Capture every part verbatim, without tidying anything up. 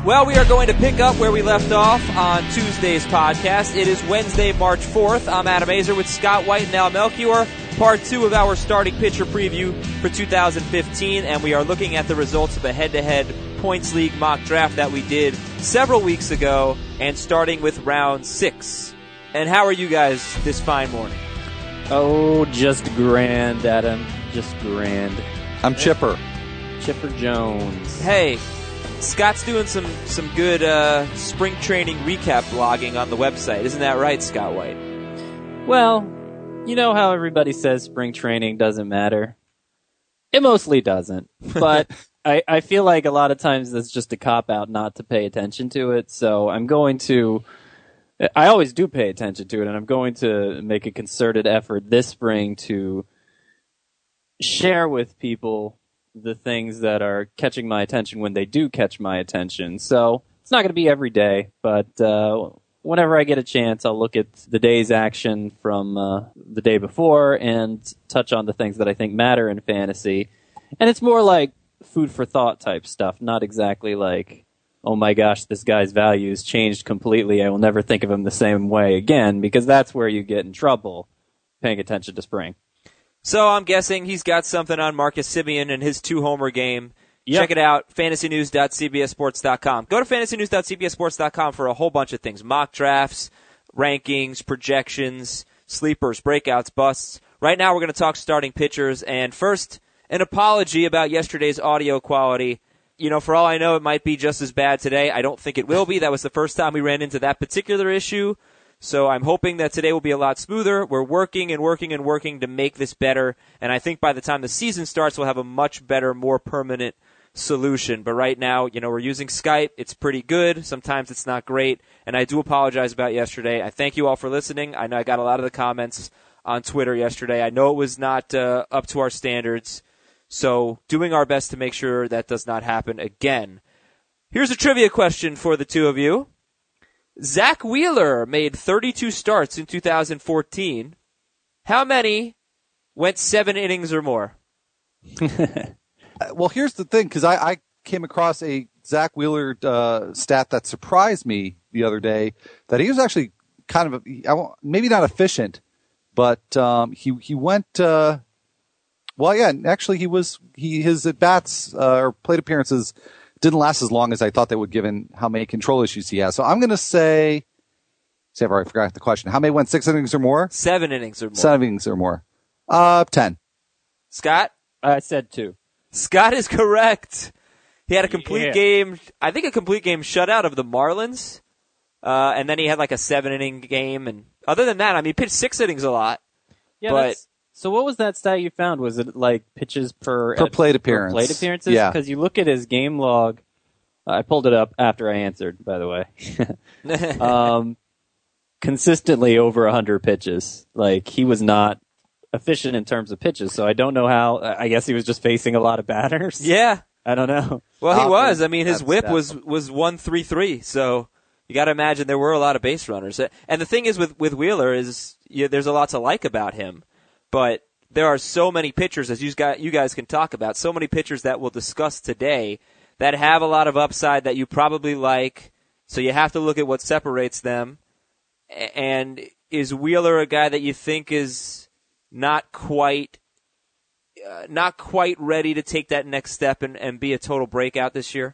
Well, we are going to pick up where we left off on Tuesday's podcast. It is Wednesday, March fourth. I'm Adam Azer with Scott White and Al Melchior, part two of our starting pitcher preview for two thousand fifteen, and we are looking at the results of a head-to-head points league mock draft that we did several weeks ago, and starting with round six. And how are you guys this fine morning? Oh, just grand, Adam. Just grand. I'm Chipper. Chipper Jones. Hey, Scott's doing some, some good uh, spring training recap blogging on the website. Isn't that right, Scott White? Well, you know how everybody says spring training doesn't matter? It mostly doesn't. But I, I feel like a lot of times that's just a cop-out not to pay attention to it. So I'm going to... I always do pay attention to it, and I'm going to make a concerted effort this spring to share with people the things that are catching my attention when they do catch my attention. So it's not going to be every day, but uh, whenever I get a chance, I'll look at the day's action from uh, the day before and touch on the things that I think matter in fantasy. And it's more like food for thought type stuff, not exactly like, oh my gosh, this guy's values changed completely. I will never think of him the same way again, because that's where you get in trouble paying attention to spring. So I'm guessing he's got something on Marcus Semien and his two-homer game. Yep. Check it out, fantasy news dot c b s sports dot com. Go to fantasy news dot c b s sports dot com for a whole bunch of things. Mock drafts, rankings, projections, sleepers, breakouts, busts. Right now we're going to talk starting pitchers. And first, an apology about yesterday's audio quality. You know, for all I know, it might be just as bad today. I don't think it will be. That was the first time we ran into that particular issue. So I'm hoping that today will be a lot smoother. We're working and working and working to make this better. And I think by the time the season starts, we'll have a much better, more permanent solution. But right now, you know, we're using Skype. It's pretty good. Sometimes it's not great. And I do apologize about yesterday. I thank you all for listening. I know I got a lot of the comments on Twitter yesterday. I know it was not uh, up to our standards. So doing our best to make sure that does not happen again. Here's a trivia question for the two of you. Zach Wheeler made thirty-two starts in two thousand fourteen. How many went seven innings or more? Well, here's the thing, because I, I came across a Zach Wheeler uh, stat that surprised me the other day, that he was actually kind of, a, I won't, maybe not efficient, but um, he he went, uh, well, yeah, actually he was, he his at-bats uh, or plate appearances didn't last as long as I thought they would, given how many control issues he has. So I'm going to say, see, I've already forgot the question. How many went six innings or more? Seven innings or more. Seven innings or more. Uh, ten. Scott? I said two. Scott is correct. He had a complete Yeah. game, I think a complete game shutout of the Marlins. Uh, and then he had like a seven inning game. And other than that, I mean, he pitched six innings a lot. Yeah, but that's, so what was that stat you found? Was it like pitches per, Per at- plate appearance. Per plate appearances? Yeah. Because you look at his game log. Uh, I pulled it up after I answered, by the way. um, consistently over one hundred pitches. Like, he was not efficient in terms of pitches, so I don't know how. I guess he was just facing a lot of batters. yeah. I don't know. Well, he Uh, was. I mean, his that's- whip that's- was was one three three. So you got to imagine there were a lot of base runners. And the thing is with with Wheeler is yeah, there's a lot to like about him, but there are so many pitchers, as you guys you guys can talk about, so many pitchers that we'll discuss today that have a lot of upside that you probably like. So you have to look at what separates them. And is Wheeler a guy that you think is not quite? Uh, not quite ready to take that next step and, and be a total breakout this year?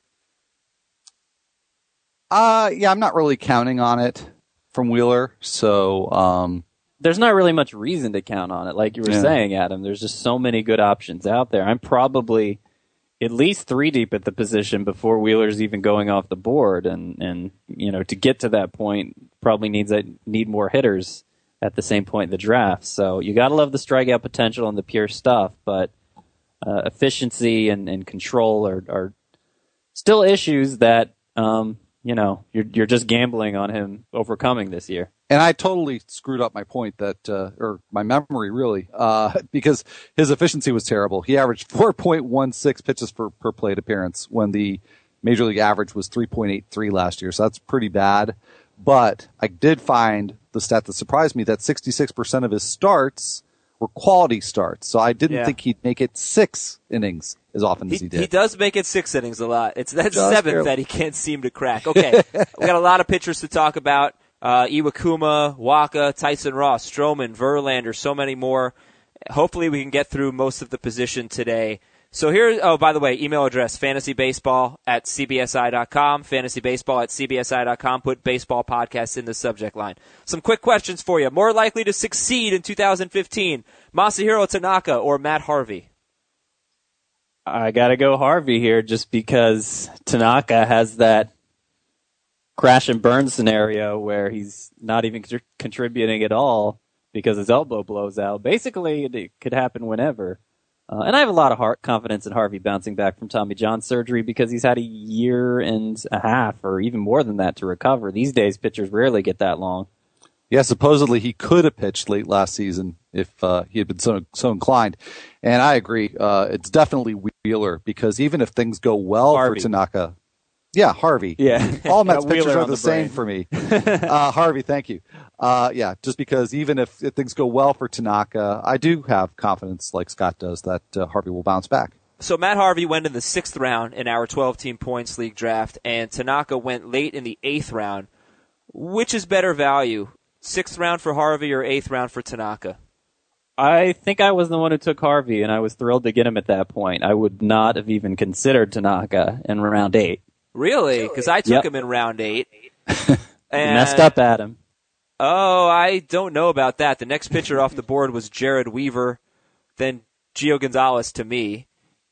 Uh, yeah, I'm not really counting on it from Wheeler. So, um, There's not really much reason to count on it, like you were Yeah. saying, Adam. There's just so many good options out there. I'm probably at least three deep at the position before Wheeler's even going off the board, and, and you know, to get to that point probably needs I need more hitters at the same point in the draft. So you got to love the strikeout potential and the pure stuff, but uh, efficiency and, and control are, are still issues that um, you know you're you're just gambling on him overcoming this year. and I totally screwed up my point that, uh, or my memory really, uh, because his efficiency was terrible. He averaged four point one six pitches per, per plate appearance when the major league average was three point eight three last year. So that's pretty bad. But I did find the stat that surprised me, that sixty-six percent of his starts were quality starts. So I didn't Yeah. think he'd make it six innings as often He, as he did. he does make it six innings a lot. It's that Just seventh barely. that he can't seem to crack. Okay, we got a lot of pitchers to talk about. Uh, Iwakuma, Waka, Tyson Ross, Stroman, Verlander, so many more. Hopefully we can get through most of the position today. So here, oh, by the way, email address, fantasybaseball at c b s i dot com, fantasybaseball at c b s i dot com. Put baseball podcast in the subject line. Some quick questions for you. More likely to succeed in two thousand fifteen, Masahiro Tanaka or Matt Harvey? I gotta go Harvey here just because Tanaka has that crash and burn scenario where he's not even contr- contributing at all because his elbow blows out. Basically, it, it could happen whenever. Uh, and I have a lot of heart confidence in Harvey bouncing back from Tommy John surgery because he's had a year and a half or even more than that to recover. These days, pitchers rarely get that long. Yeah, supposedly he could have pitched late last season if uh, he had been so so inclined. And I agree. Uh, it's definitely Wheeler because even if things go well Harvey. for Tanaka, yeah, Harvey. Yeah. All Mets Got pitchers Wheeler are on the, the same brain. for me. uh, Harvey, thank you. Uh, yeah, just because even if, if things go well for Tanaka, I do have confidence, like Scott does, that uh, Harvey will bounce back. So Matt Harvey went in the sixth round in our twelve-team points league draft, and Tanaka went late in the eighth round. Which is better value, sixth round for Harvey or eighth round for Tanaka? I think I was the one who took Harvey, and I was thrilled to get him at that point. I would not have even considered Tanaka in round eight. Really? Because I took Yep. him in round eight. You And, messed up, Adam. Oh, I don't know about that. The next pitcher off the board was Jared Weaver, then Gio Gonzalez to me.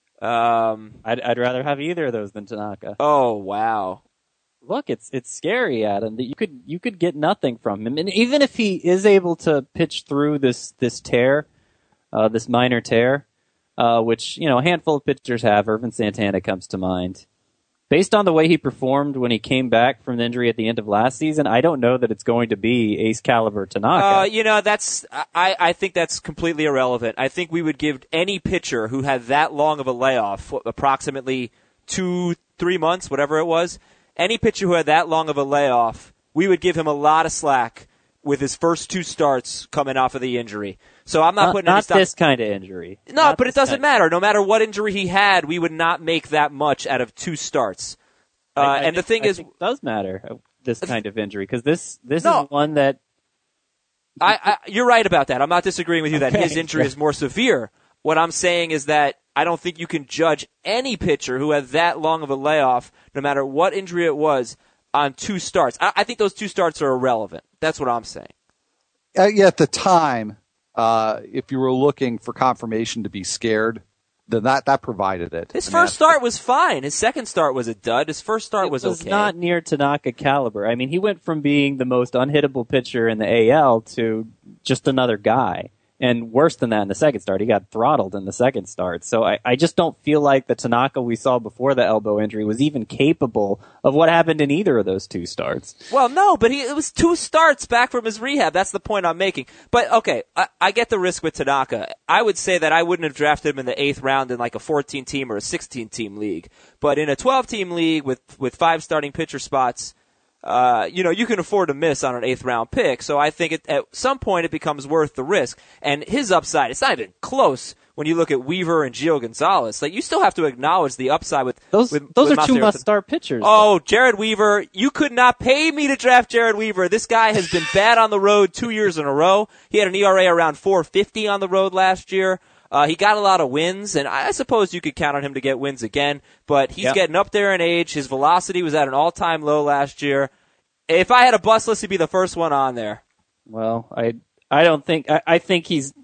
Um, I'd, I'd rather have either of those than Tanaka. oh, wow. Look, it's it's scary, Adam, that you could you could get nothing from him, and even if he is able to pitch through this this tear, uh, this minor tear, uh, which you know a handful of pitchers have. Irvin Santana comes to mind. Based on the way he performed when he came back from the injury at the end of last season, I don't know that it's going to be ace caliber Tanaka. Uh, you know, that's I, I think that's completely irrelevant. I think we would give any pitcher who had that long of a layoff, what, approximately two, three months, whatever it was, any pitcher who had that long of a layoff, we would give him a lot of slack with his first two starts coming off of the injury. So I'm not, not putting not any stock. this kind of injury. No, Not but it this doesn't kind- matter. No matter what injury he had, we would not make that much out of two starts. Uh, I- I and the think- thing I is, think it does matter uh, this kind of injury because this this No. is one that I, I, you're right about that. I'm not disagreeing with you that his Okay. injury is more severe. What I'm saying is that I don't think you can judge any pitcher who had that long of a layoff, no matter what injury it was, on two starts. I, I think those two starts are irrelevant. That's what I'm saying. Uh, yeah, at the time, uh, if you were looking for confirmation to be scared, then that, that provided it. His I mean, first that's- start was fine. His second start was a dud. His first start it was, was okay. not near Tanaka caliber. I mean, he went from being the most unhittable pitcher in the A L to just another guy. And worse than that in the second start. He got throttled in the second start. So I, I just don't feel like the Tanaka we saw before the elbow injury was even capable of what happened in either of those two starts. Well, no, but he it was two starts back from his rehab. That's the point I'm making. But okay, I, I get the risk with Tanaka. I would say that I wouldn't have drafted him in the eighth round in like a fourteen team or a sixteen team league. But in a twelve team league with with five starting pitcher spots, uh, you know, you can afford to miss on an eighth round pick. So I think it, at some point it becomes worth the risk. And his upside, it's not even close when you look at Weaver and Gio Gonzalez. Like, you still have to acknowledge the upside with Those with, those with are two Masahiro must-start pitchers. Oh, Jared Weaver, you could not pay me to draft Jared Weaver. This guy has been bad on the road two years in a row. He had an E R A around four fifty on the road last year. Uh, he got a lot of wins, and I suppose you could count on him to get wins again, but he's Yep. getting up there in age. His velocity was at an all-time low last year. If I had a bust list, he'd be the first one on there. Well, I I don't think I, I think he's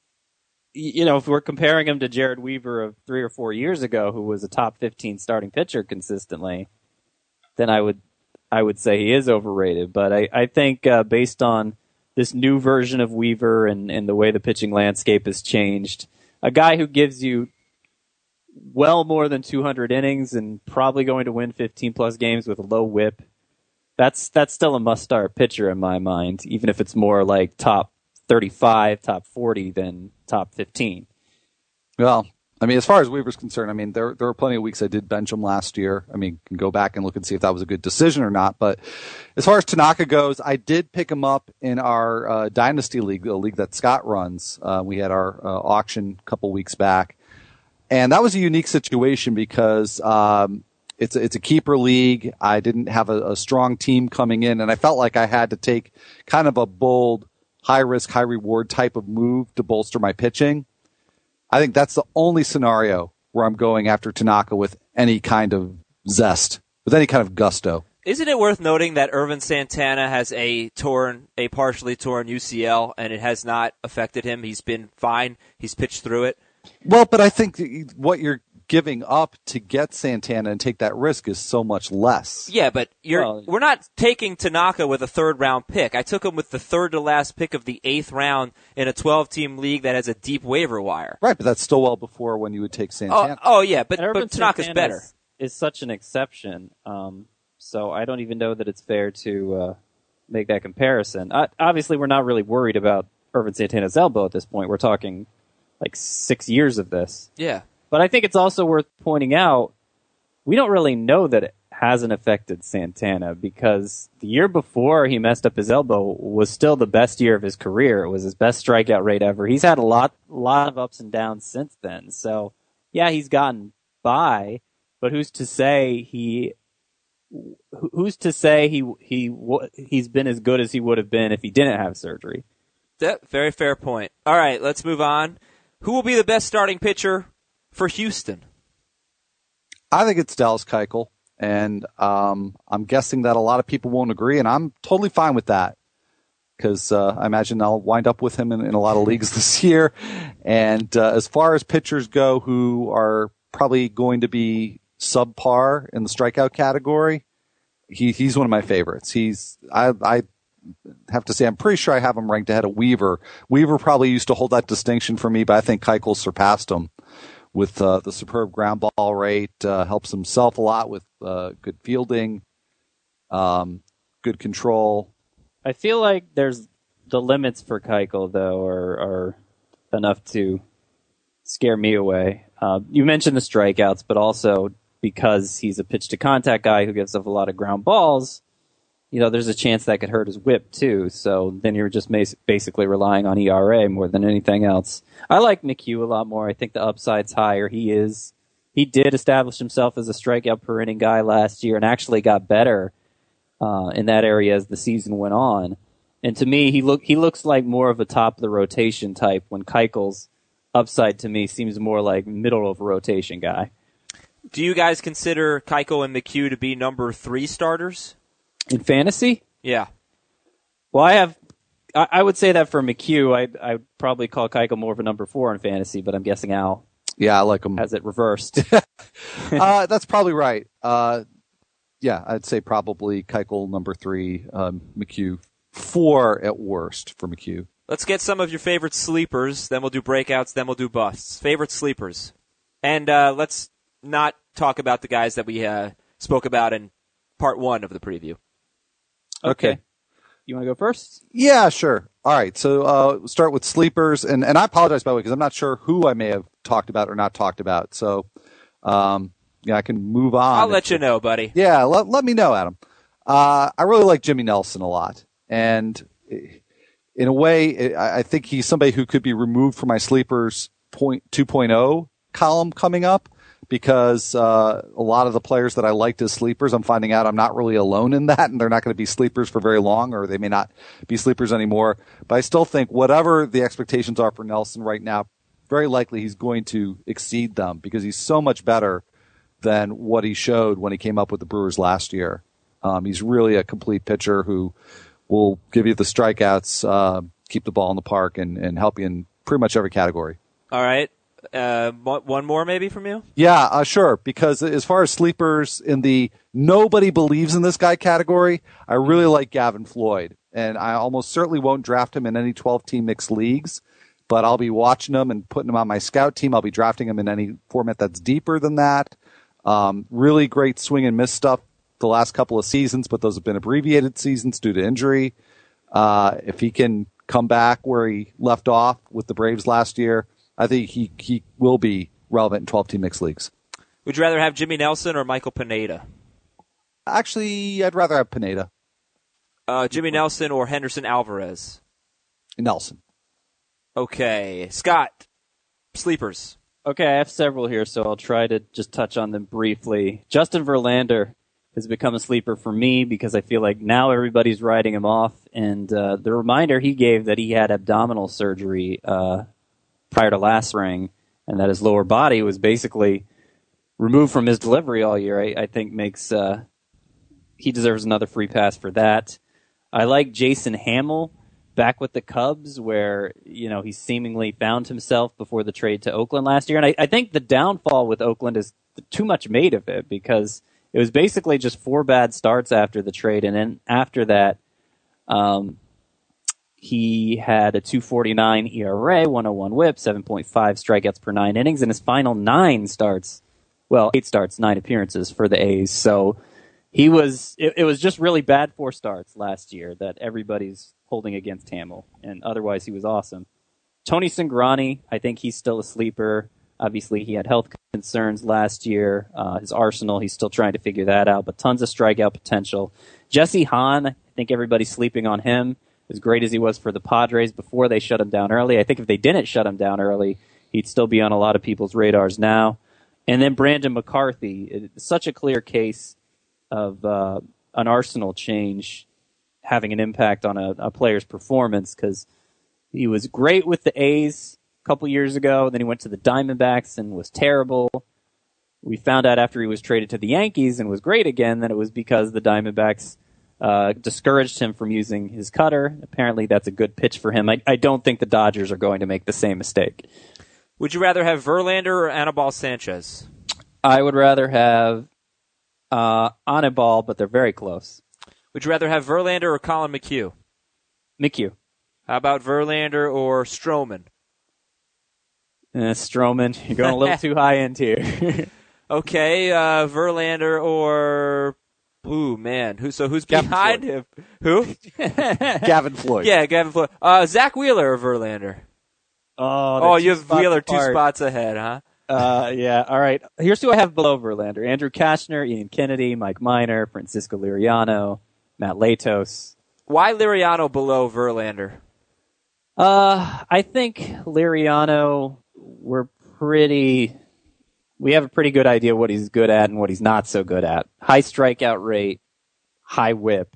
you know, if we're comparing him to Jared Weaver of three or four years ago, who was a top fifteen starting pitcher consistently, then I would I would say he is overrated. But I, I think uh, based on this new version of Weaver and, and the way the pitching landscape has changed, a guy who gives you well more than two hundred innings and probably going to win fifteen plus games with a low whip, That's that's still a must-start pitcher in my mind, even if it's more like top thirty-five, top forty than top fifteen. Well, I mean, as far as Weaver's concerned, I mean, there there were plenty of weeks I did bench him last year. I mean, can go back and look and see if that was a good decision or not. But as far as Tanaka goes, I did pick him up in our uh, Dynasty League, the league that Scott runs. Uh, we had our uh, auction a couple weeks back. And that was a unique situation because um, it's, a, it's a keeper league. I didn't have a, a strong team coming in, and I felt like I had to take kind of a bold, high-risk, high-reward type of move to bolster my pitching. I think that's the only scenario where I'm going after Tanaka with any kind of zest, with any kind of gusto. Isn't it worth noting that Irvin Santana has a torn, a partially torn U C L, and it has not affected him? He's been fine. He's pitched through it. Well, but I think what you're giving up to get Santana and take that risk is so much less. Yeah, but you're Well, we're not taking Tanaka with a third round pick. I took him with the third to last pick of the eighth round in a twelve team league that has a deep waiver wire. Right, but that's still well before when you would take Santana. Oh, oh yeah, but, And Irvin but Tanaka's Santana better. Is, is such an exception. Um, so I don't even know that it's fair to uh, make that comparison. Uh, obviously, we're not really worried about Irvin Santana's elbow at this point. We're talking like six years of this. Yeah. But I think it's also worth pointing out, we don't really know that it hasn't affected Santana because the year before he messed up his elbow was still the best year of his career. It was his best strikeout rate ever. He's had a lot, lot of ups and downs since then. So, yeah, he's gotten by, but who's to say he, who's to say he, he, he's been as good as he would have been if he didn't have surgery? That, very fair point. All right, let's move on. Who will be the best starting pitcher for Houston? I think it's Dallas Keuchel, and um, I'm guessing that a lot of people won't agree, and I'm totally fine with that because uh, I imagine I'll wind up with him in, in a lot of leagues this year. And uh, as far as pitchers go who are probably going to be subpar in the strikeout category, he, he's one of my favorites. He's I, I have to say I'm pretty sure I have him ranked ahead of Weaver. Weaver probably used to hold that distinction for me, but I think Keuchel surpassed him with uh, the superb ground ball rate, uh, helps himself a lot with uh, good fielding, um, good control. I feel like there's the limits for Keuchel, though, are, are enough to scare me away. Uh, you mentioned the strikeouts, but also because he's a pitch-to-contact guy who gives up a lot of ground balls, you know, there's a chance that could hurt his whip, too. So then you're just mas- basically relying on E R A more than anything else. I like McHugh a lot more. I think the upside's higher. He is, he did establish himself as a strikeout per inning guy last year and actually got better uh, in that area as the season went on. And to me, he look he looks like more of a top of the rotation type when Keuchel's upside to me seems more like middle of a rotation guy. Do you guys consider Keuchel and McHugh to be number three starters? In fantasy? Yeah. Well, I have, I, I would say that for McHugh, I I would probably call Keuchel more of a number four in fantasy, but I'm guessing Al Yeah, I like him. has it reversed. uh, that's probably right. Uh, yeah, I'd say probably Keuchel number three, um, McHugh four at worst for McHugh. Let's get some of your favorite sleepers, then we'll do breakouts, then we'll do busts. Favorite sleepers. And uh, let's not talk about the guys that we uh, spoke about in part one of the preview. Okay. You want to go first? Yeah, sure. All right. So uh, we'll start with sleepers, and, and I apologize by the way because I'm not sure who I may have talked about or not talked about. So um, yeah, I can move on. I'll let you know, buddy. Yeah, let let me know, Adam. Uh, I really like Jimmy Nelson a lot, and in a way, I I think he's somebody who could be removed from my sleepers point two point oh column coming up. Because uh, a lot of the players that I liked as sleepers, I'm finding out I'm not really alone in that, and they're not going to be sleepers for very long, or they may not be sleepers anymore. But I still think whatever the expectations are for Nelson right now, very likely he's going to exceed them because he's so much better than what he showed when he came up with the Brewers last year. Um, he's really a complete pitcher who will give you the strikeouts, uh, keep the ball in the park, and, and help you in pretty much every category. All right. Uh, one more maybe from you? Yeah, uh, sure. Because as far as sleepers in the nobody believes in this guy category, I really like Gavin Floyd. And I almost certainly won't draft him in any twelve-team mixed leagues, but I'll be watching him and putting him on my scout team. I'll be drafting him in any format that's deeper than that. Um, really great swing and miss stuff the last couple of seasons, but those have been abbreviated seasons due to injury. Uh, if he can come back where he left off with the Braves last year, I think he, he will be relevant in twelve-team mixed leagues. Would you rather have Jimmy Nelson or Michael Pineda? Actually, I'd rather have Pineda. Uh, Jimmy Nelson or Henderson Alvarez? Nelson. Okay. Scott, sleepers. Okay, I have several here, so I'll try to just touch on them briefly. Justin Verlander has become a sleeper for me because I feel like now everybody's writing him off. And uh, the reminder he gave that he had abdominal surgery uh, prior to last spring and that his lower body was basically removed from his delivery all year, I, I think makes uh, he deserves another free pass for that. I like Jason Hamill back with the Cubs, where you know he seemingly found himself before the trade to Oakland last year. And I, I think the downfall with Oakland is too much made of it because it was basically just four bad starts after the trade, and then after that, um, he had a two forty-nine E R A, one oh one WHIP, seven point five strikeouts per nine innings, in his final nine starts. Well, eight starts, nine appearances for the A's. So he was. It, it was just really bad four starts last year that everybody's holding against Hamill, and otherwise he was awesome. Tony Cingrani, I think he's still a sleeper. Obviously, he had health concerns last year. Uh, his arsenal, he's still trying to figure that out, but tons of strikeout potential. Jesse Hahn, I think everybody's sleeping on him. As great as he was for the Padres before they shut him down early, I think if they didn't shut him down early, he'd still be on a lot of people's radars now. And then Brandon McCarthy, it's such a clear case of uh, an arsenal change having an impact on a, a player's performance because he was great with the A's a couple years ago. Then he went to the Diamondbacks and was terrible. We found out after he was traded to the Yankees and was great again that it was because the Diamondbacks uh, discouraged him from using his cutter. Apparently that's a good pitch for him. I, I don't think the Dodgers are going to make the same mistake. Would you rather have Verlander or Anibal Sanchez? I would rather have uh, Anibal, but they're very close. Would you rather have Verlander or Colin McHugh? McHugh. How about Verlander or Stroman? Uh, Stroman. You're going a little too high end here. Okay, uh, Verlander or... Ooh, man. Who? So who's Gavin behind Floyd. him? Who? Gavin Floyd. Yeah, Gavin Floyd. Uh, Zach Wheeler or Verlander? Oh, Oh, you have Wheeler two spots ahead, huh? Uh, yeah, all right. Here's who I have below Verlander. Andrew Kashner, Ian Kennedy, Mike Minor, Francisco Liriano, Matt Latos. Why Liriano below Verlander? Uh, I think Liriano, we're pretty... We have a pretty good idea what he's good at and what he's not so good at. High strikeout rate, high whip,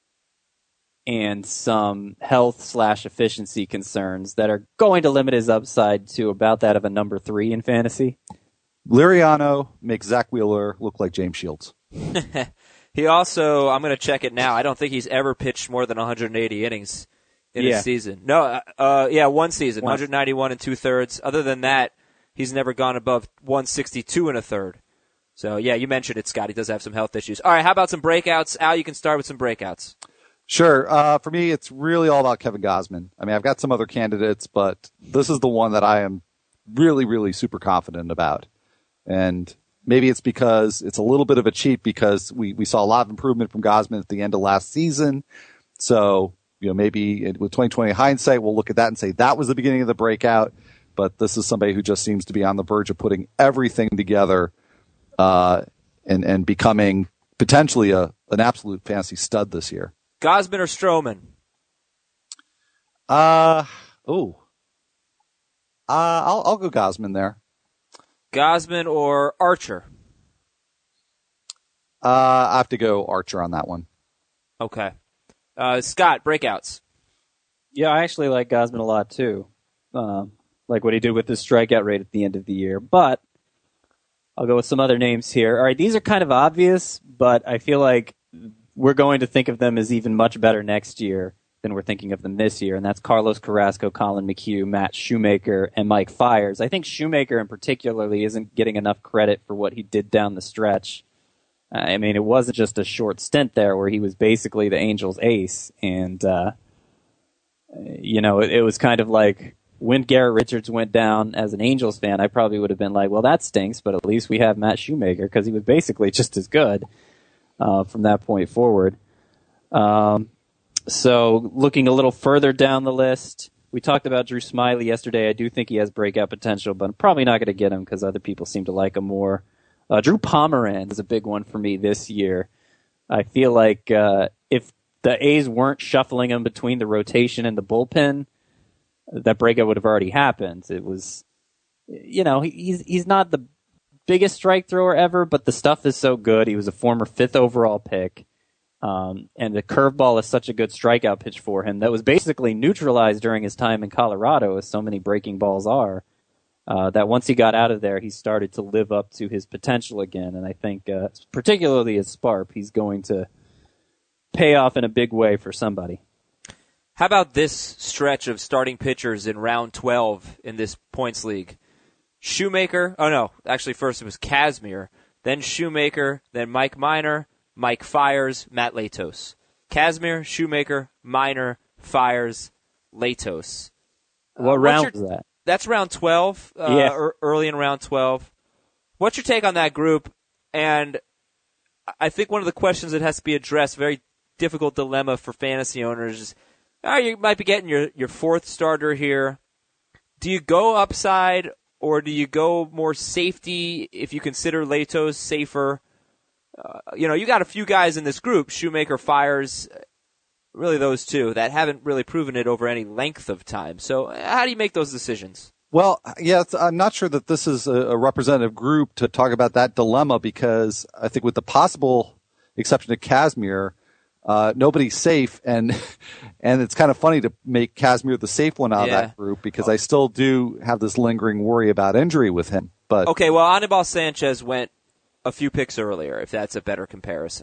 and some health slash efficiency concerns that are going to limit his upside to about that of a number three in fantasy. Liriano makes Zach Wheeler look like James Shields. He also, I'm going to check it now, I don't think he's ever pitched more than one hundred eighty innings in Yeah. a season. No, uh, uh, yeah, one season, One. one hundred ninety-one and two-thirds. Other than that, he's never gone above one sixty-two and a third. So, yeah, you mentioned it, Scott. He does have some health issues. All right, how about some breakouts? Al, you can start with some breakouts. Sure. Uh, for me, it's really all about Kevin Gausman. I mean, I've got some other candidates, but this is the one that I am really, really super confident about. And maybe it's because it's a little bit of a cheat because we, we saw a lot of improvement from Gausman at the end of last season. So, you know, maybe it, with twenty twenty hindsight, we'll look at that and say that was the beginning of the breakout. But this is somebody who just seems to be on the verge of putting everything together uh, and, and becoming potentially a, an absolute fantasy stud this year. Gausman or Stroman? Uh, oh. Uh, I'll, I'll go Gausman there. Gausman or Archer? Uh, I have to go Archer on that one. Okay. Uh, Scott, breakouts. Yeah, I actually like Gausman a lot too. Um, like what he did with his strikeout rate at the end of the year. But I'll go with some other names here. All right, these are kind of obvious, but I feel like we're going to think of them as even much better next year than we're thinking of them this year, and that's Carlos Carrasco, Colin McHugh, Matt Shoemaker, and Mike Fiers. I think Shoemaker in particularly isn't getting enough credit for what he did down the stretch. I mean, it wasn't just a short stint there where he was basically the Angels' ace, and, uh, you know, it, it was kind of like when Garrett Richards went down as an Angels fan, I probably would have been like, well, that stinks, but at least we have Matt Shoemaker because he was basically just as good uh, from that point forward. Um, so looking a little further down the list, We talked about Drew Smyly yesterday. I do think he has breakout potential, but I'm probably not going to get him because other people seem to like him more. Uh, Drew Pomeranz is a big one for me this year. I feel like uh, if the A's weren't shuffling him between the rotation and the bullpen, that breakout would have already happened. It was, you know, he's he's not the biggest strike thrower ever, but the stuff is so good. He was a former fifth overall pick, um, and the curveball is such a good strikeout pitch for him that was basically neutralized during his time in Colorado, as so many breaking balls are, uh, that once he got out of there, he started to live up to his potential again. And I think, uh, particularly at Sparp, he's going to pay off in a big way for somebody. How about this stretch of starting pitchers in round twelve in this points league? Shoemaker, oh no, actually first it was Kazmir, then Shoemaker, then Mike Minor, Mike Fiers, Matt Latos. Kazmir, Shoemaker, Minor, Fiers, Latos. What uh, round your, was that? That's round twelve, uh, yeah. er, early in round twelve. What's your take on that group? And I think one of the questions that has to be addressed, very difficult dilemma for fantasy owners, is oh, you might be getting your, your fourth starter here. Do you go upside or do you go more safety if you consider Latos safer? Uh, you know, you got a few guys in this group, Shoemaker, Fiers, really those two, that haven't really proven it over any length of time. So how do you make those decisions? Well, yeah, it's, I'm not sure that this is a, a representative group to talk about that dilemma because I think with the possible exception of Kazmir, Uh, nobody's safe, and and it's kind of funny to make Kazmir the safe one out yeah. of that group because I still do have this lingering worry about injury with him. But okay, well, Anibal Sanchez went a few picks earlier, if that's a better comparison.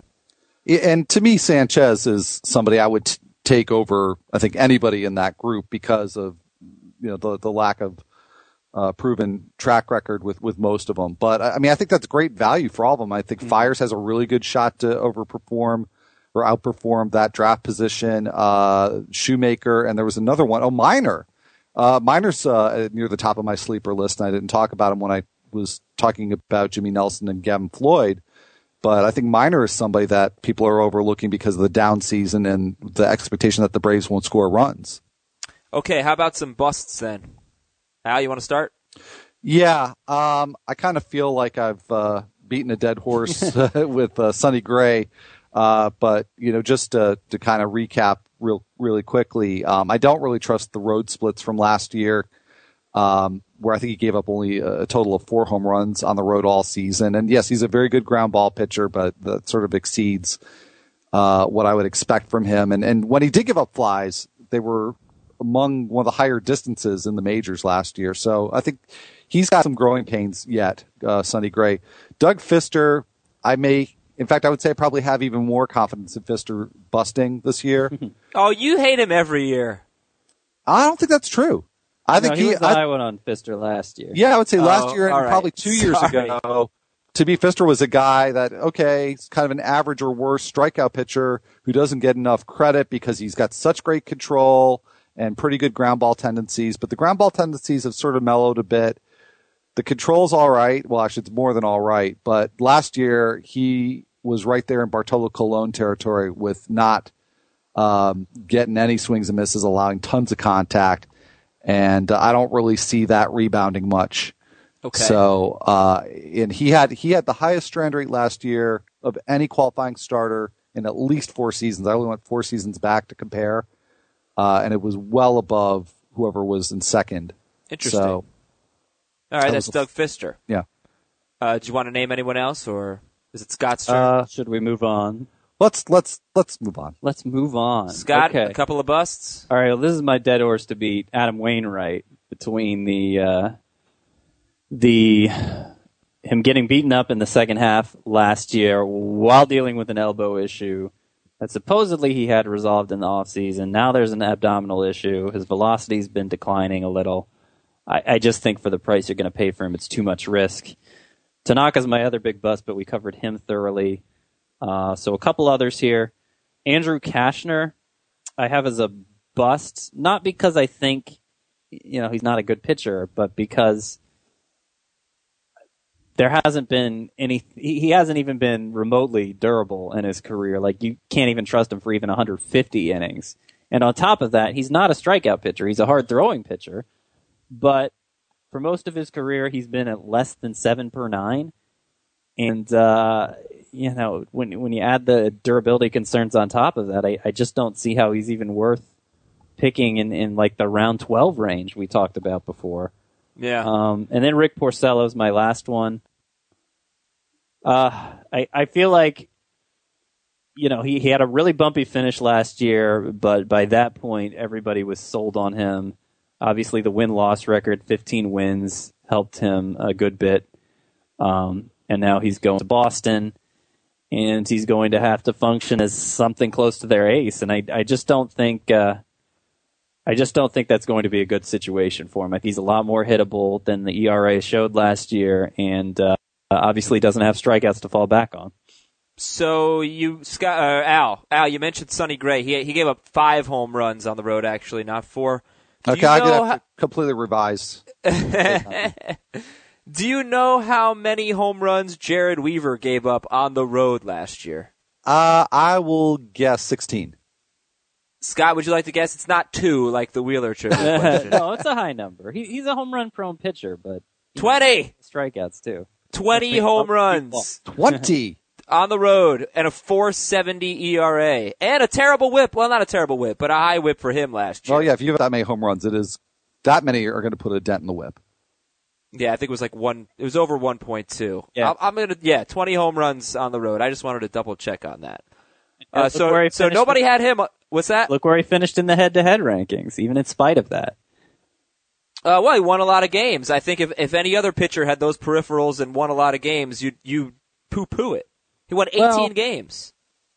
And to me, Sanchez is somebody I would t- take over, I think, anybody in that group because of you know the the lack of uh, proven track record with, with most of them. But I mean, I think that's great value for all of them. I think mm-hmm. Fiers has a really good shot to overperform or outperformed that draft position. Uh, Shoemaker, and there was another one. Oh, Minor. Uh, Minor's uh, near the top of my sleeper list, and I didn't talk about him when I was talking about Jimmy Nelson and Gavin Floyd. But I think Minor is somebody that people are overlooking because of the down season and the expectation that the Braves won't score runs. Okay, how about some busts then? Al, you want to start? Yeah, um, I kind of feel like I've uh, beaten a dead horse with uh, Sonny Gray. Uh, but, you know, just to, to kind of recap real, really quickly, um, I don't really trust the road splits from last year, um, where I think he gave up only a, a total of four home runs on the road all season. And yes, he's a very good ground ball pitcher, but that sort of exceeds, uh, what I would expect from him. And, and when he did give up flies, they were among one of the higher distances in the majors last year. So I think he's got some growing pains yet, uh, Sonny Gray. Doug Fister, I may, In fact, I would say I probably have even more confidence in Fister busting this year. Oh, you hate him every year. I don't think that's true. I no, think he, he was the I, high one on Fister last year. Yeah, I would say last oh, year and right. probably two years Sorry. ago. To be Fister was a guy that, okay, he's kind of an average or worse strikeout pitcher who doesn't get enough credit because he's got such great control and pretty good ground ball tendencies. But the ground ball tendencies have sort of mellowed a bit. The control's all right. Well, actually, it's more than all right. But last year, he was right there in Bartolo Colon territory with not um, getting any swings and misses, allowing tons of contact. And uh, I don't really see that rebounding much. Okay. So, uh, and he had he had the highest strand rate last year of any qualifying starter in at least four seasons. I only went four seasons back to compare, uh, and it was well above whoever was in second. Interesting. So, all right, that that's was Doug Fister. Yeah. Uh, do you want to name anyone else, or is it Scott's turn? Uh, should we move on? Let's let's let's move on. Let's move on. Scott, okay. a couple of busts. All right, well, this is my dead horse to beat, Adam Wainwright, between the uh, the him getting beaten up in the second half last year while dealing with an elbow issue that supposedly he had resolved in the offseason. Now there's an abdominal issue. His velocity's been declining a little. I, I just think for the price you're going to pay for him, it's too much risk. Tanaka's my other big bust, but we covered him thoroughly. Uh, so a couple others here. Andrew Kashner, I have as a bust, not because I think, you know, he's not a good pitcher, but because there hasn't been any, he hasn't even been remotely durable in his career. Like, you can't even trust him for even one hundred fifty innings. And on top of that, he's not a strikeout pitcher. He's a hard-throwing pitcher. But for most of his career, he's been at less than seven per nine. And, uh, you know, when when you add the durability concerns on top of that, I, I just don't see how he's even worth picking in, in like the round twelve range we talked about before. Yeah. Um, and then Rick Porcello's my last one. Uh, I, I feel like, you know, he, he had a really bumpy finish last year, but by that point, everybody was sold on him. Obviously, the win-loss record, fifteen wins, helped him a good bit. Um, and now he's going to Boston, and he's going to have to function as something close to their ace. And I, I just don't think, uh, I just don't think that's going to be a good situation for him. Like, he's a lot more hittable than the E R A showed last year, and uh, obviously doesn't have strikeouts to fall back on. So you, Scott, uh, Al, Al, you mentioned Sonny Gray. He he gave up five home runs on the road, actually, not four. Do okay, you I know could have how- to completely revise. Do you know how many home runs Jared Weaver gave up on the road last year? Uh, I will guess sixteen. Scott, would you like to guess? It's not two, like the Wheeler trivia question. No, it's a high number. He, he's a home run prone pitcher, but twenty! Strikeouts too. twenty home runs Twenty. on the road and a four seventy E R A. And a terrible whip. Well, not a terrible whip, but a high whip for him last year. Well, yeah, if you have that many home runs, it is that many are going to put a dent in the whip. Yeah, I think it was like one. It was over one point two. Yeah. I'm, I'm gonna. Yeah, twenty home runs on the road. I just wanted to double check on that. Uh, Look so, where he so finished nobody with- had him. What's that? Look where he finished in the head-to-head rankings, even in spite of that. Uh, well, he won a lot of games. I think if if any other pitcher had those peripherals and won a lot of games, you you poo poo it. He won eighteen Well- games.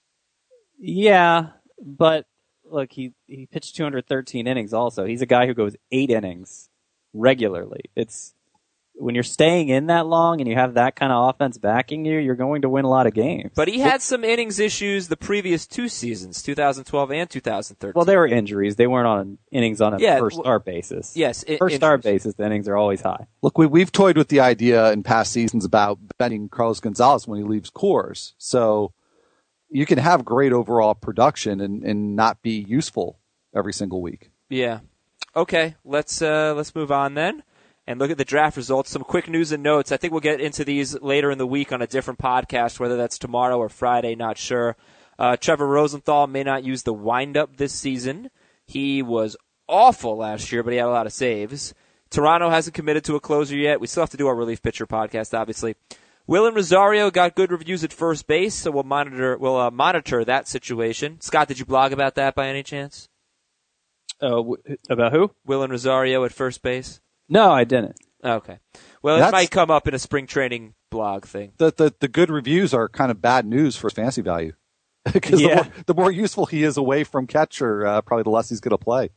Yeah, but look, he, he pitched two hundred thirteen innings also. He's a guy who goes eight innings regularly. It's when you're staying in that long and you have that kind of offense backing you, you're going to win a lot of games. But he had some innings issues the previous two seasons, two thousand twelve and two thousand thirteen. Well, there were injuries. They weren't on innings on a Yeah, first well- start basis. yes, i- First start injuries. basis, the innings are always high. Look, we, we've toyed with the idea in past seasons about betting Carlos Gonzalez when he leaves Coors. So you can have great overall production and, and not be useful every single week. Yeah. Okay, let's uh, let's move on then and look at the draft results. Some quick news and notes. I think we'll get into these later in the week on a different podcast, whether that's tomorrow or Friday, not sure. Uh, Trevor Rosenthal may not use the windup this season. He was awful last year, but he had a lot of saves. Toronto hasn't committed to a closer yet. We still have to do our relief pitcher podcast, obviously. Willen Rosario got good reviews at first base, so we'll monitor we'll uh, monitor that situation. Scott, did you blog about that by any chance? Uh, w- about who? Willen Rosario at first base? No, I didn't. Okay. Well, it That's- might come up in a spring training blog thing. The, the, the good reviews are kind of bad news for fantasy value. Because Yeah. the, more, the more useful he is away from catcher, uh, probably the less he's going to play.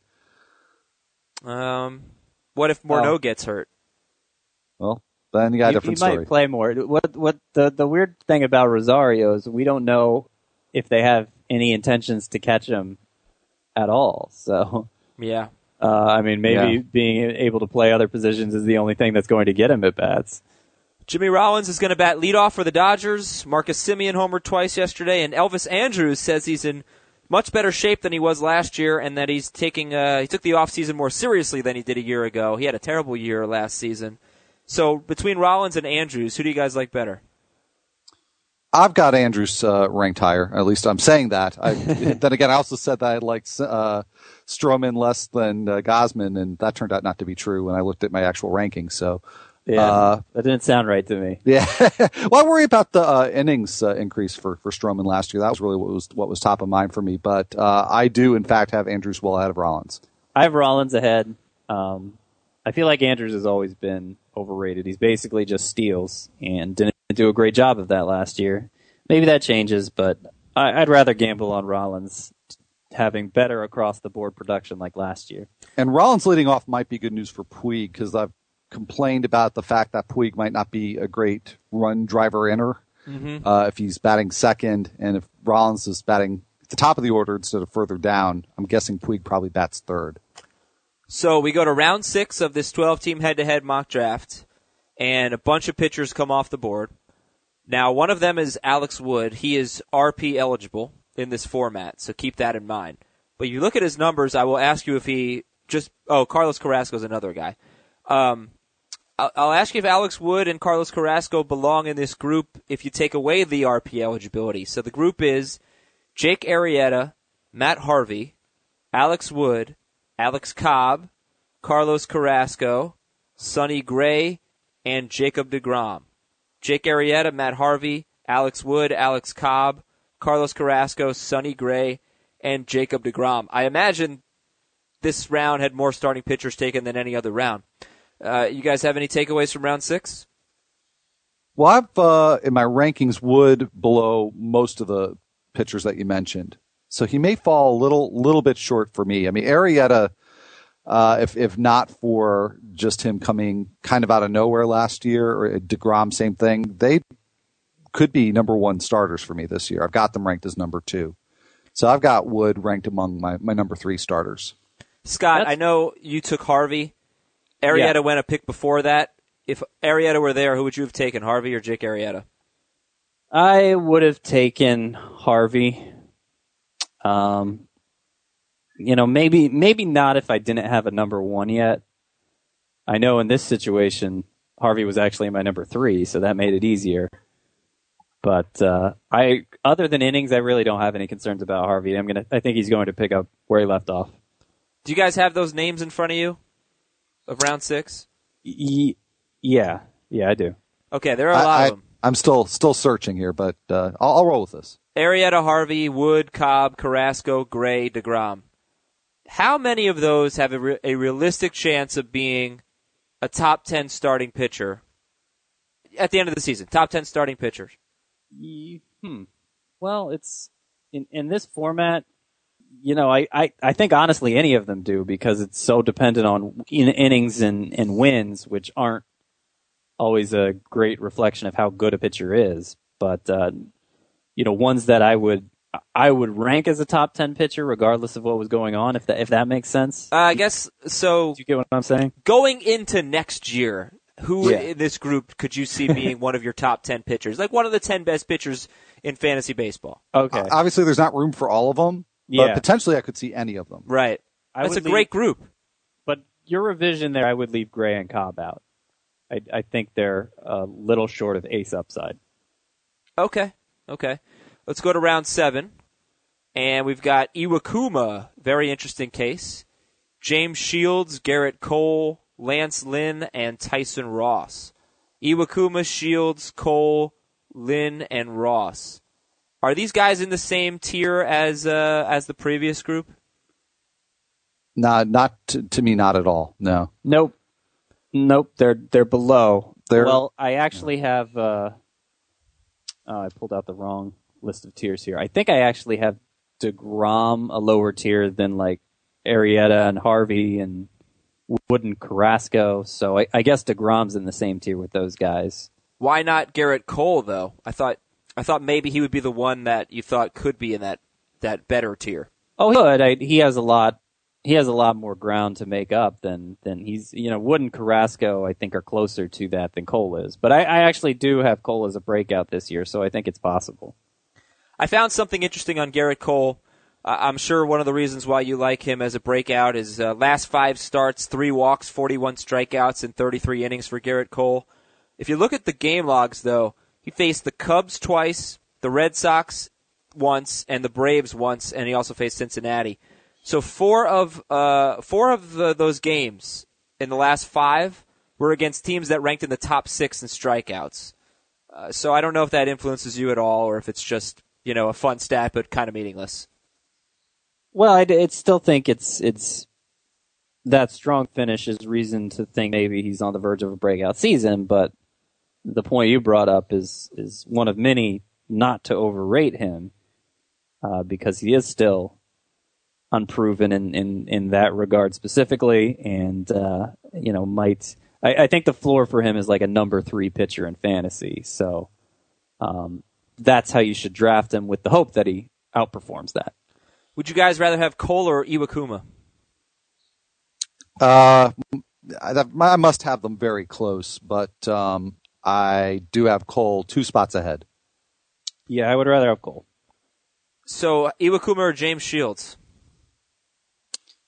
Um, what if Morneau Oh. gets hurt? Well, then you got a He- different he story. might play more. What what the the weird thing about Rosario is we don't know if they have any intentions to catch him at all. So, Yeah. uh, I mean, maybe Yeah. being able to play other positions is the only thing that's going to get him at bats. Jimmy Rollins is going to bat leadoff for the Dodgers. Marcus Semien homered twice yesterday, and Elvis Andrews says he's in much better shape than he was last year, and that he's taking uh, he took the offseason more seriously than he did a year ago. He had a terrible year last season. So between Rollins and Andrews, who do you guys like better? I've got Andrews uh, ranked higher. At least I'm saying that. I, then again, I also said that I like uh, Stroman less than uh, Gausman, and that turned out not to be true when I looked at my actual rankings. So, Yeah, Uh, that didn't sound right to me. yeah. Well, I worry about the uh, innings uh, increase for, for Stroman last year. That was really what was what was top of mind for me. But uh, I do, in fact, have Andrews well ahead of Rollins. I have Rollins ahead. Um, I feel like Andrews has always been overrated. He's basically just steals and didn't do a great job of that last year. Maybe that changes, but I, I'd rather gamble on Rollins having better across the board production like last year. And Rollins leading off might be good news for Puig because I've complained about the fact that Puig might not be a great run driver inner Mm-hmm. uh, if he's batting second, and if Rollins is batting at the top of the order instead of further down. I'm guessing Puig probably bats third. So we go to round six of this twelve-team head-to-head mock draft, and a bunch of pitchers come off the board. Now, one of them is Alex Wood. He is R P eligible in this format, so keep that in mind. but you look at his numbers, I will ask you if he just, oh, Carlos Carrasco is another guy. Um, I'll, I'll ask you if Alex Wood and Carlos Carrasco belong in this group if you take away the R P eligibility. So the group is Jake Arrieta, Matt Harvey, Alex Wood, Alex Cobb, Carlos Carrasco, Sonny Gray, and Jacob deGrom. Jake Arrieta, Matt Harvey, Alex Wood, Alex Cobb, Carlos Carrasco, Sonny Gray, and Jacob deGrom. I imagine this round had more starting pitchers taken than any other round. Uh, you guys have any takeaways from round six? Well, I've, uh, in my rankings, Wood below most of the pitchers that you mentioned. So he may fall a little little bit short for me. I mean, Arrieta, uh, if if not for just him coming kind of out of nowhere last year, or deGrom, same thing, they could be number one starters for me this year. I've got them ranked as number two. So I've got Wood ranked among my, my number three starters. Scott, That's... I know you took Harvey. Arrieta yeah. went a pick before that. If Arrieta were there, who would you have taken, Harvey or Jake Arrieta? I would have taken Harvey. Um, you know, maybe maybe not if I didn't have a number one yet. I know in this situation, Harvey was actually my number three, so that made it easier. But uh, I, other than innings, I really don't have any concerns about Harvey. I'm gonna. I think he's going to pick up where he left off. Do you guys have those names in front of you of round six? Y- yeah, yeah, I do. Okay, there are a I, lot I, of them. I'm still still searching here, but uh, I'll, I'll roll with this. Arrieta, Harvey, Wood, Cobb, Carrasco, Gray, deGrom. How many of those have a, re- a realistic chance of being a top ten starting pitcher at the end of the season? Top ten starting pitchers. Hmm. Well, it's in in this format. You know, I, I, I think honestly any of them do because it's so dependent on in, innings and, and wins, which aren't always a great reflection of how good a pitcher is. But uh, you know, ones that I would I would rank as a top ten pitcher regardless of what was going on. If that if that makes sense. Uh, I guess so. Do you get what I'm saying? Going into next year, who Yeah. in this group could you see being one of your top ten pitchers? Like one of the ten best pitchers in fantasy baseball. Okay. Uh, obviously, there's not room for all of them, but Yeah. potentially I could see any of them. Right. I That's a would great leave- group. But your revision there, I would leave Gray and Cobb out. I, I think they're a little short of ace upside. Okay. Okay. Let's go to round seven. And we've got Iwakuma, very interesting case. James Shields, Garrett Cole, Lance Lynn, and Tyson Ross. Iwakuma, Shields, Cole, Lynn, and Ross. Are these guys in the same tier as uh, as the previous group? Not, not to, to me, not at all. No. Nope. Nope. They're they're below. They're- well, I actually have. Uh, oh, I pulled out the wrong list of tiers here. I think I actually have deGrom a lower tier than like Arrieta and Harvey and Wood and Carrasco. So I, I guess deGrom's in the same tier with those guys. Why not Garrett Cole though? I thought I thought maybe he would be the one that you thought could be in that that better tier. Oh, he could. I, he has a lot. He has a lot more ground to make up than than he's. You know, Wood and Carrasco, I think, are closer to that than Cole is. But I, I actually do have Cole as a breakout this year, so I think it's possible. I found something interesting on Garrett Cole. Uh, I'm sure one of the reasons why you like him as a breakout is uh, last five starts, three walks, forty-one strikeouts, and thirty-three innings for Garrett Cole. If you look at the game logs, though, he faced the Cubs twice, the Red Sox once, and the Braves once, and he also faced Cincinnati. So four of uh, four of the, those games in the last five were against teams that ranked in the top six in strikeouts. Uh, so I don't know if that influences you at all, or if it's just you know a fun stat but kind of meaningless. Well, I I'd still think it's it's that strong finish is reason to think maybe he's on the verge of a breakout season. But the point you brought up is is one of many not to overrate him uh, because he is still unproven in, in, in that regard specifically, and uh, you know might I, I think the floor for him is like a number three pitcher in fantasy. So um, that's how you should draft him, with the hope that he outperforms that. Would you guys rather have Cole or Iwakuma? Uh, I, I must have them very close, but um, I do have Cole two spots ahead. Yeah, I would rather have Cole. So Iwakuma or James Shields?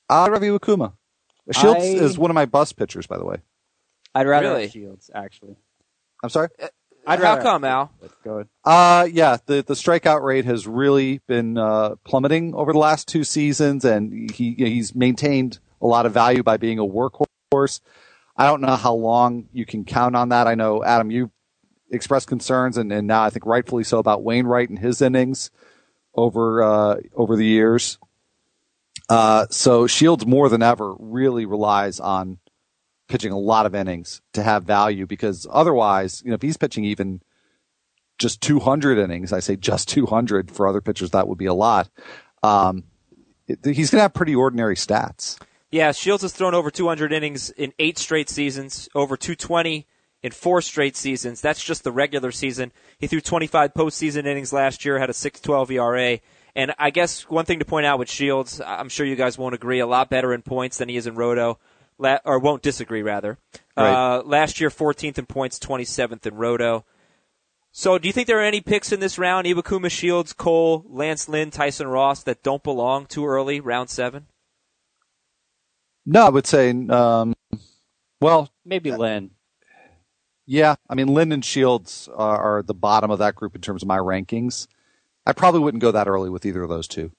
I'd rather have Iwakuma. Shields I- is one of my bust pitchers, by the way. I'd rather Really? have Shields, actually. I'm sorry? I'd How rather come, have Al? Shields, but Go ahead. Uh, yeah, the, the strikeout rate has really been uh, plummeting over the last two seasons, and he he's maintained a lot of value by being a workhorse. I don't know how long you can count on that. I know, Adam, you expressed concerns, and, and now I think rightfully so, about Wainwright and his innings over uh, over the years. Uh, so Shields more than ever really relies on pitching a lot of innings to have value, because otherwise, you know, if he's pitching even just two hundred innings, I say just two hundred, for other pitchers that would be a lot. Um, it, he's going to have pretty ordinary stats. Yeah, Shields has thrown over two hundred innings in eight straight seasons, over two twenty in four straight seasons. That's just the regular season. He threw twenty-five postseason innings last year, had a six twelve E R A. And I guess one thing to point out with Shields, I'm sure you guys won't agree, a lot better in points than he is in Roto, La- or won't disagree, rather. Right. Uh, last year, fourteenth in points, twenty-seventh in Roto. So do you think there are any picks in this round, Iwakuma, Shields, Cole, Lance Lynn, Tyson Ross, that don't belong too early, round seven? No, I would say, um, well, Maybe Lynn. yeah. I mean, Lynn and Shields are, are the bottom of that group in terms of my rankings. I probably wouldn't go that early with either of those two.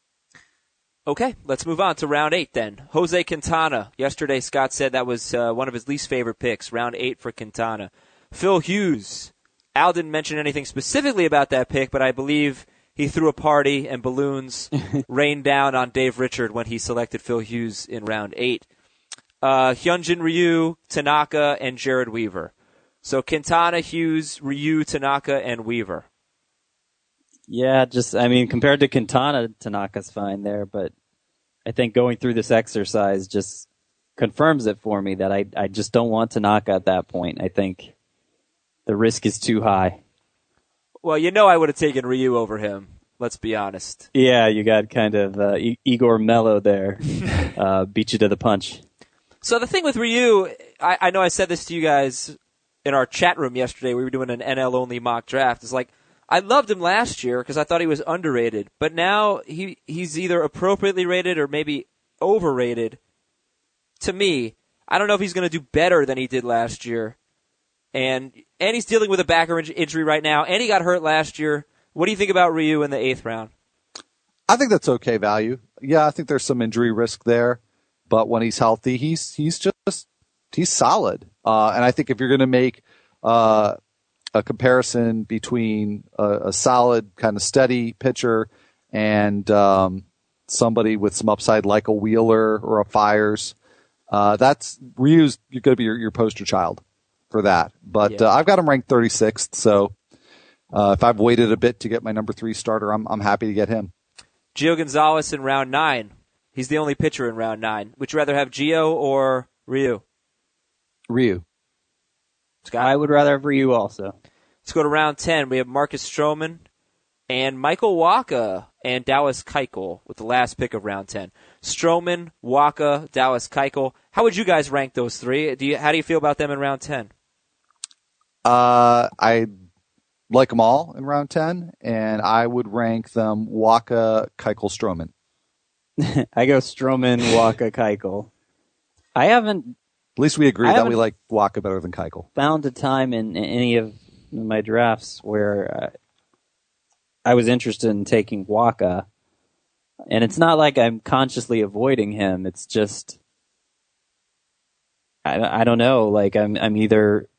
Okay, let's move on to round eight then. Jose Quintana. Yesterday, Scott said that was uh, one of his least favorite picks, round eight for Quintana. Phil Hughes. Al didn't mention anything specifically about that pick, but I believe he threw a party and balloons rained down on Dave Richard when he selected Phil Hughes in round eight. Uh, Hyunjin Ryu, Tanaka, and Jared Weaver. So Quintana, Hughes, Ryu, Tanaka, and Weaver. Yeah, just, I mean, compared to Quintana, Tanaka's fine there, but I think going through this exercise just confirms it for me that I, I just don't want Tanaka at that point. I think the risk is too high. Well, you know I would have taken Ryu over him. Let's be honest. Yeah, you got kind of uh, I- Igor Mello there. uh, beat you to the punch. So the thing with Ryu, I, I know I said this to you guys in our chat room yesterday. We were doing an N L-only mock draft. It's like, I loved him last year because I thought he was underrated. But now he he's either appropriately rated or maybe overrated. To me, I don't know if he's going to do better than he did last year. And and he's dealing with a back injury right now, and he got hurt last year. What do you think about Ryu in the eighth round? I think that's okay value. Yeah, I think there's some injury risk there, but when he's healthy, he's he's just he's solid. Uh, and I think if you're going to make uh, a comparison between a, a solid kind of steady pitcher and um, somebody with some upside like a Wheeler or a Fires, uh, that's Ryu's going to be your, your poster child for that. But Yeah. uh, I've got him ranked thirty-sixth, so uh, if I've waited a bit to get my number three starter, I'm I'm happy to get him. Gio Gonzalez in round nine. He's the only pitcher in round nine. Would you rather have Gio or Ryu? Ryu. Scott? I would rather have Ryu also. Let's go to round ten. We have Marcus Stroman and Michael Wacha and Dallas Keuchel with the last pick of round ten. Stroman, Wacha, Dallas Keuchel. How would you guys rank those three? Do you, how do you feel about them in round ten? Uh, I like them all in round ten, and I would rank them Wacha, Keuchel, Stroman. I go Stroman, Wacha, Keuchel. I haven't At least we agree I that we haven't- like Wacha better than Keuchel. found a time in, in any of my drafts where uh, I was interested in taking Wacha. And it's not like I'm consciously avoiding him. It's just, I, I don't know. Like I'm, I'm either,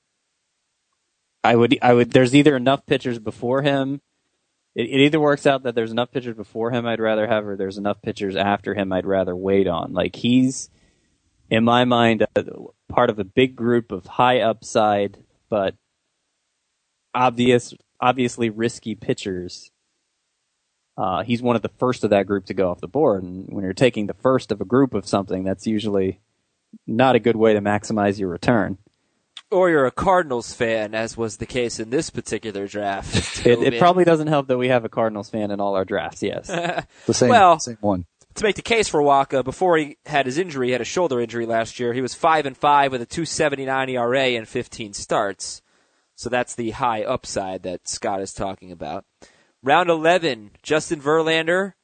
I would, I would, there's either enough pitchers before him. It, it either works out that there's enough pitchers before him I'd rather have, or there's enough pitchers after him I'd rather wait on. Like he's, in my mind, a, part of a big group of high upside, but obvious, obviously risky pitchers. Uh, he's one of the first of that group to go off the board. And when you're taking the first of a group of something, that's usually not a good way to maximize your return. Or you're a Cardinals fan, as was the case in this particular draft. It, it probably doesn't help that we have a Cardinals fan in all our drafts, yes. The same, Well- same one. To make the case for Wacha, before he had his injury, he had a shoulder injury last year. He was five and five with a two seventy-nine E R A and fifteen starts. So that's the high upside that Scott is talking about. Round eleven, Justin Verlander,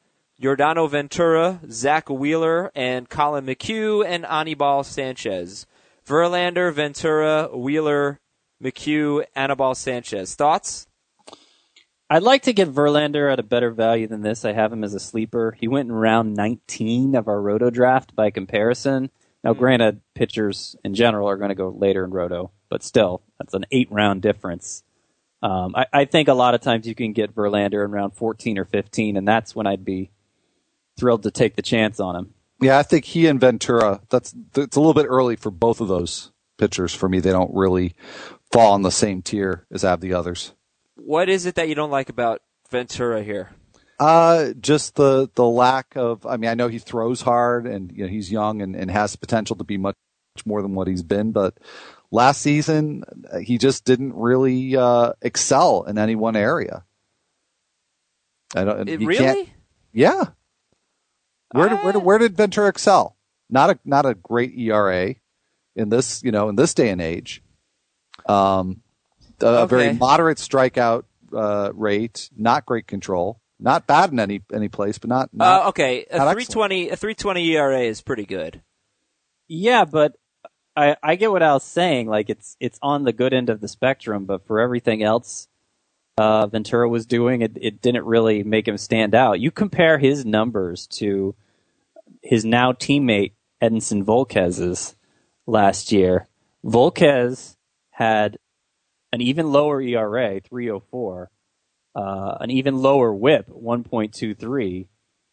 Yordano Ventura, Zach Wheeler, and Colin McHugh, and Anibal Sanchez. Verlander, Ventura, Wheeler, McHugh, Anibal Sanchez. Thoughts? I'd like to get Verlander at a better value than this. I have him as a sleeper. He went in round nineteen of our Roto draft by comparison. Now, granted, pitchers in general are going to go later in Roto, but still, that's an eight-round difference. Um, I, I think a lot of times you can get Verlander in round fourteen or fifteen, and that's when I'd be thrilled to take the chance on him. Yeah, I think he and Ventura, that's it's a little bit early for both of those pitchers for me. They don't really fall on the same tier as have the others. What is it that you don't like about Ventura here? Uh, just the, the lack of, I mean, I know he throws hard and you know, he's young and, and has potential to be much more than what he's been, but last season he just didn't really uh, excel in any one area. I don't, it, you really? Can't, yeah. Where did, where did where did Ventura excel? Not a not a great E R A in this you know in this day and age. Um, a okay. very moderate strikeout uh, rate, not great control, not bad in any any place, but not. not uh, okay, a not three twenty a three twenty E R A is pretty good. Yeah, but I I get what Al's saying. Like it's it's on the good end of the spectrum, but for everything else uh, Ventura was doing, it it didn't really make him stand out. You compare his numbers to his now teammate Edinson Volquez's last year. Volquez had an even lower E R A, three oh four, uh, an even lower whip, one point two three,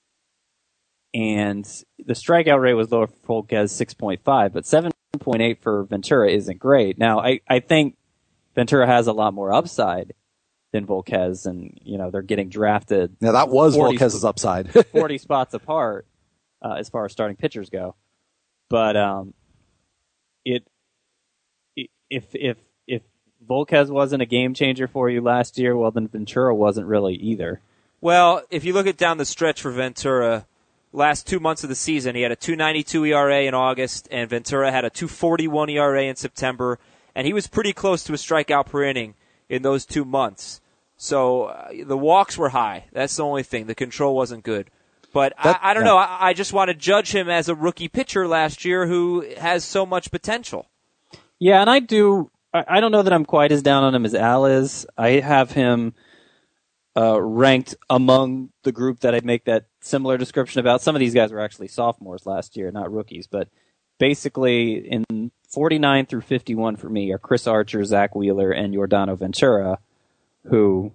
and the strikeout rate was lower for Volquez, six point five, but seven point eight for Ventura isn't great. Now, I, I think Ventura has a lot more upside than Volquez, and, you know, they're getting drafted. Yeah, that was forty Volquez's upside. forty spots apart uh, as far as starting pitchers go. But um, it, it if if if Volquez wasn't a game changer for you last year, well, then Ventura wasn't really either. Well, if you look at down the stretch for Ventura, last two months of the season, he had a two ninety-two E R A in August, and Ventura had a two forty-one E R A in September, and he was pretty close to a strikeout per inning in those two months. So uh, the walks were high. That's the only thing. The control wasn't good. But that, I, I don't yeah. know. I, I just want to judge him as a rookie pitcher last year who has so much potential. Yeah, and I do. I, I don't know that I'm quite as down on him as Al is. I have him uh, ranked among the group that I'd make that similar description about. Some of these guys were actually sophomores last year, not rookies. But basically, in forty-nine through fifty-one for me are Chris Archer, Zach Wheeler, and Yordano Ventura, who,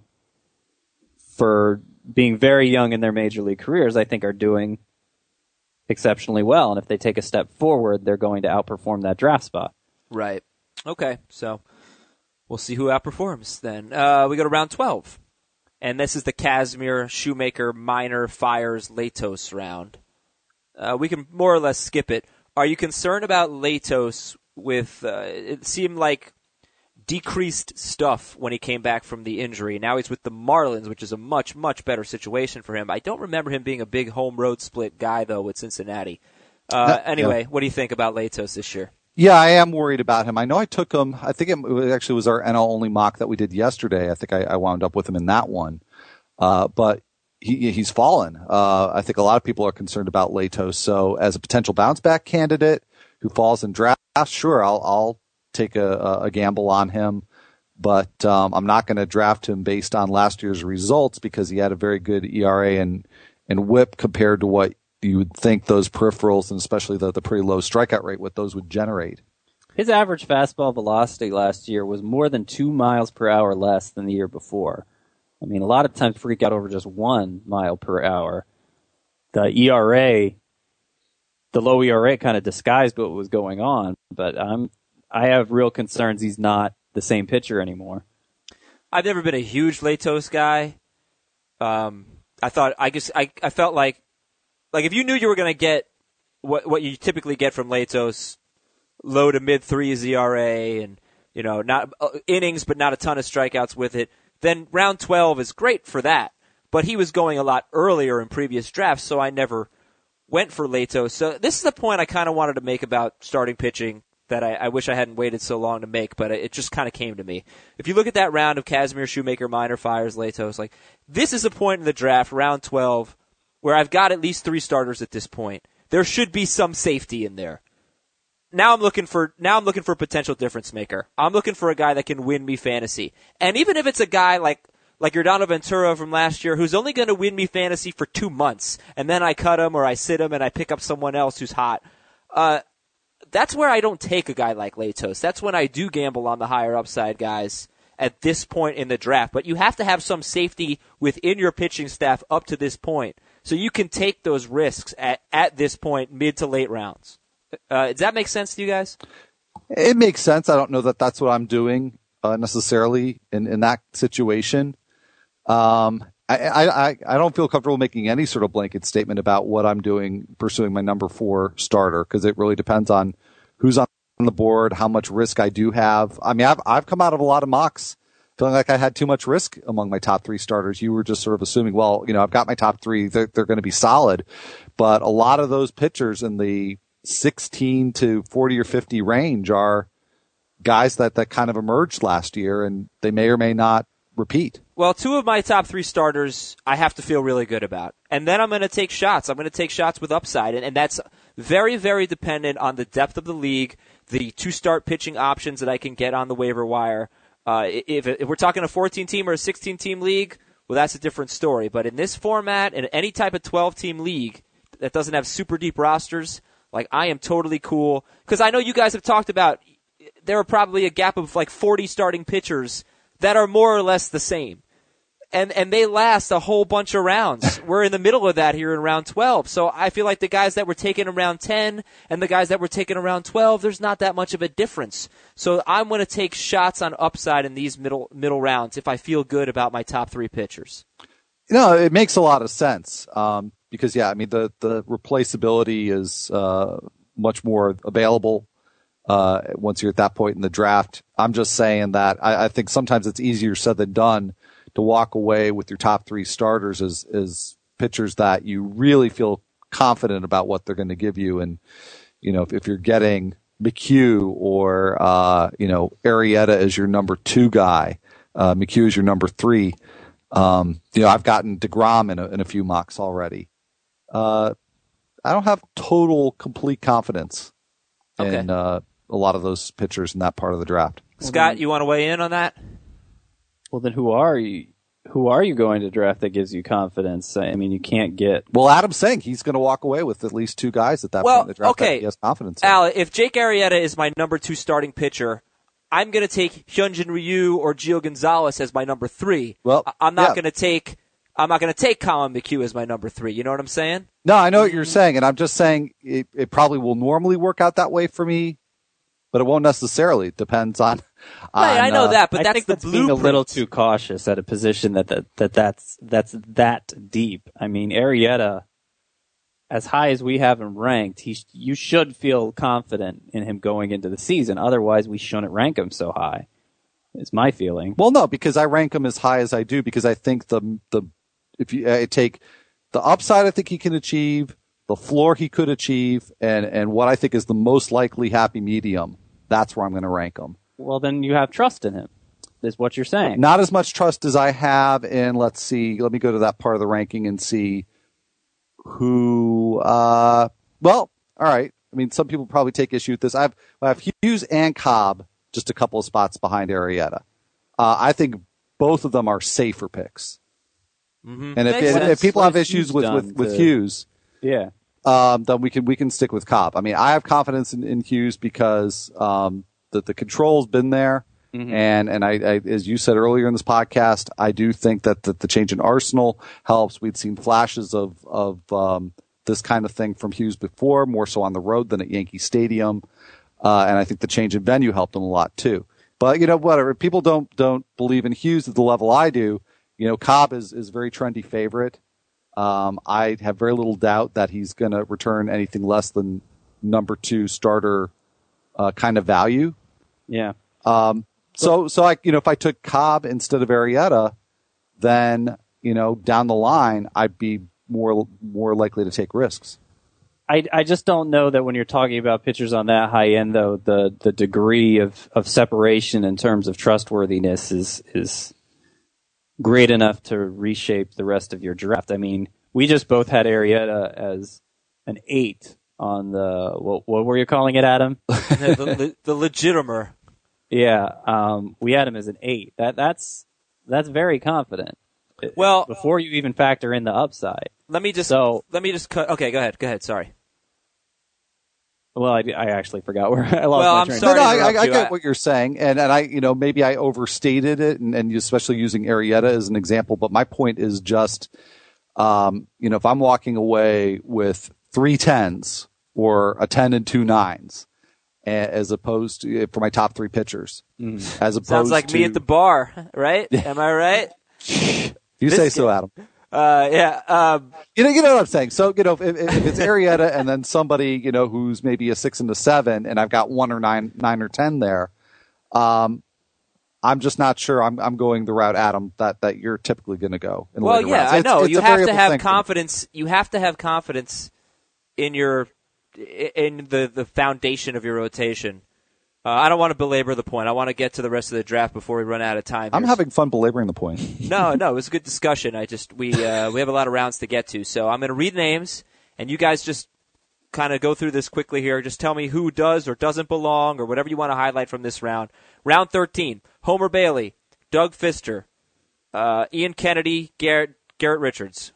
for being very young in their major league careers, I think are doing exceptionally well. And if they take a step forward, they're going to outperform that draft spot. Right. Okay, so we'll see who outperforms then. Uh, we go to round twelve. And this is the Kazmir, Shoemaker, Minor, Fires, Latos round. Uh, we can more or less skip it. Are you concerned about Latos with, uh, it seemed like decreased stuff when he came back from the injury. Now he's with the Marlins, which is a much, much better situation for him. I don't remember him being a big home road split guy, though, with Cincinnati. Uh, No, anyway, yeah. what do you think about Latos this year? Yeah, I am worried about him. I know I took him. I think it actually was our N L only mock that we did yesterday. I think I, I wound up with him in that one. Uh, but he, he's fallen. Uh, I think a lot of people are concerned about Latos. So as a potential bounce back candidate who falls in drafts, sure, I'll, I'll take a, a gamble on him. But um, I'm not going to draft him based on last year's results because he had a very good E R A and, and whip compared to what you would think those peripherals and especially the, the pretty low strikeout rate, what those would generate. His average fastball velocity last year was more than two miles per hour less than the year before. I mean, a lot of times freak out over just one mile per hour. The E R A, the low E R A kind of disguised what was going on, but I'm, I have real concerns he's not the same pitcher anymore. I've never been a huge Latos guy. Um, I thought, I guess, I, I felt like, like if you knew you were going to get what what you typically get from Latos, low to mid threes E R A, and you know not uh, innings but not a ton of strikeouts with it, then round twelve is great for that. But he was going a lot earlier in previous drafts, so I never went for Latos. So this is the point I kind of wanted to make about starting pitching that I, I wish I hadn't waited so long to make, but it just kind of came to me. If you look at that round of Kazmir, Shoemaker, Minor, Fires, Latos, like this is a point in the draft, round twelve, where I've got at least three starters at this point, there should be some safety in there. Now I'm looking for now I'm looking for a potential difference maker. I'm looking for a guy that can win me fantasy. And even if it's a guy like like Yordano Ventura from last year who's only going to win me fantasy for two months, and then I cut him or I sit him and I pick up someone else who's hot, uh, that's where I don't take a guy like Latos. That's when I do gamble on the higher upside guys at this point in the draft. But you have to have some safety within your pitching staff up to this point so you can take those risks at, at this point, mid to late rounds. Uh, does that make sense to you guys? It makes sense. I don't know that that's what I'm doing uh, necessarily in, in that situation. Um, I, I, I don't feel comfortable making any sort of blanket statement about what I'm doing, pursuing my number four starter, because it really depends on who's on the board, how much risk I do have. I mean, I've, I've come out of a lot of mocks feeling like I had too much risk among my top three starters. You were just sort of assuming, well, you know, I've got my top three. They're, they're going to be solid. But a lot of those pitchers in the sixteen to forty or fifty range are guys that, that kind of emerged last year, and they may or may not repeat. Well, two of my top three starters I have to feel really good about. And then I'm going to take shots. I'm going to take shots with upside. And, and that's very, very dependent on the depth of the league, the two-start pitching options that I can get on the waiver wire. Uh, if, if we're talking a fourteen-team or a sixteen-team league, well, that's a different story. But in this format, in any type of twelve-team league that doesn't have super deep rosters, like, I am totally cool. Because I know you guys have talked about there are probably a gap of like forty starting pitchers that are more or less the same. And and they last a whole bunch of rounds. We're in the middle of that here in round twelve. So I feel like the guys that were taken around ten and the guys that were taken around twelve, there's not that much of a difference. So I'm going to take shots on upside in these middle middle rounds if I feel good about my top three pitchers. You know, it makes a lot of sense. Um, because, yeah, I mean, the, the replaceability is uh, much more available uh, once you're at that point in the draft. I'm just saying that I, I think sometimes it's easier said than done to walk away with your top three starters as, as pitchers that you really feel confident about what they're going to give you. And, you know, if, if you're getting McHugh or, uh, you know, Arrieta as your number two guy, uh, McHugh is your number three. Um, you know, I've gotten DeGrom in a, in a few mocks already. Uh, I don't have total, complete confidence okay. in uh, a lot of those pitchers in that part of the draft. Scott, you want to weigh in on that? Well, then who are you? Who are you going to draft that gives you confidence? I mean, you can't get. Well, Adam's saying he's going to walk away with at least two guys at that well, point in the draft okay. that he has confidence in. Al, if Jake Arrieta is my number two starting pitcher, I'm going to take Hyunjin Ryu or Gio Gonzalez as my number three. Well, I'm not yeah. going to take. I'm not going to take Colin McHugh as my number three. You know what I'm saying? No, I know what you're saying, and I'm just saying it, it probably will normally work out that way for me, but it won't necessarily. It depends on. Right, on I know uh, that, but I that's think the that's being a blueprint. little too cautious at a position that, that that that's that's that deep. I mean, Arrieta, as high as we have him ranked, he you should feel confident in him going into the season. Otherwise, we shouldn't rank him so high. Is my feeling. Well, no, because I rank him as high as I do because I think the the if you uh, take the upside, I think he can achieve, the floor he could achieve, and and what I think is the most likely happy medium. That's where I'm going to rank him. Well, then you have trust in him, is what you're saying. Not as much trust as I have in, let's see, let me go to that part of the ranking and see who, uh, well, all right. I mean, some people probably take issue with this. I have, I have Hughes and Cobb just a couple of spots behind Arrieta. Uh, I think both of them are safer picks. Mm-hmm. And if, if, if people have issues with, with, with to, Hughes, yeah, um, then we can we can stick with Cobb. I mean, I have confidence in, in Hughes because um, the the control's been there, mm-hmm. and and I, I as you said earlier in this podcast, I do think that, that the change in Arsenal helps. We'd seen flashes of of um, this kind of thing from Hughes before, more so on the road than at Yankee Stadium, uh, and I think the change in venue helped him a lot too. But you know, whatever. If people don't don't believe in Hughes at the level I do, you know, Cobb is is a very trendy favorite. Um, I have very little doubt that he's going to return anything less than number two starter uh, kind of value. Yeah. Um, so so I you know if I took Cobb instead of Arrieta, then you know down the line I'd be more more likely to take risks. I, I just don't know that when you're talking about pitchers on that high end, though, the, the degree of, of separation in terms of trustworthiness is is great enough to reshape the rest of your draft. I mean, we just both had Arrieta as an eight on the what, what were you calling it, Adam? the, the, the legitimer. Yeah, um, we had him as an eight. That that's that's very confident. Well, before you even factor in the upside. Let me just so, let me just cut. Okay, go ahead. Go ahead. Sorry. Well, I, I actually forgot where I lost well, my I'm train. sorry. No, no, to I, I, interrupt I you. get I- what you're saying, and and I, you know, maybe I overstated it, and, and especially using Arrieta as an example. But my point is just, um, you know, if I'm walking away with three tens or a ten and two nines, a- as opposed to for my top three pitchers, Mm. as opposed Sounds like to, me at the bar, right? Am I right? you say so, Adam. Uh, yeah. Um, You know, you know what I'm saying. So, you know, if, if it's Arrieta and then somebody, you know, who's maybe a six and a seven, and I've got one or nine, nine or ten there, um, I'm just not sure. I'm I'm going the route, Adam, that, that you're typically going to go. In well, later yeah, rounds. I It's- know. it's You a have to variable have thing for me. confidence. You have to have confidence in your in the the foundation of your rotation. Uh, I don't want to belabor the point. I want to get to the rest of the draft before we run out of time. I'm here. having fun belaboring the point. No, no, it was a good discussion. I just we uh, we have a lot of rounds to get to, so I'm going to read names, and you guys just kind of go through this quickly here. Just tell me who does or doesn't belong, or whatever you want to highlight from this round. Round thirteen: Homer Bailey, Doug Fister, uh, Ian Kennedy, Garrett Garrett Richards.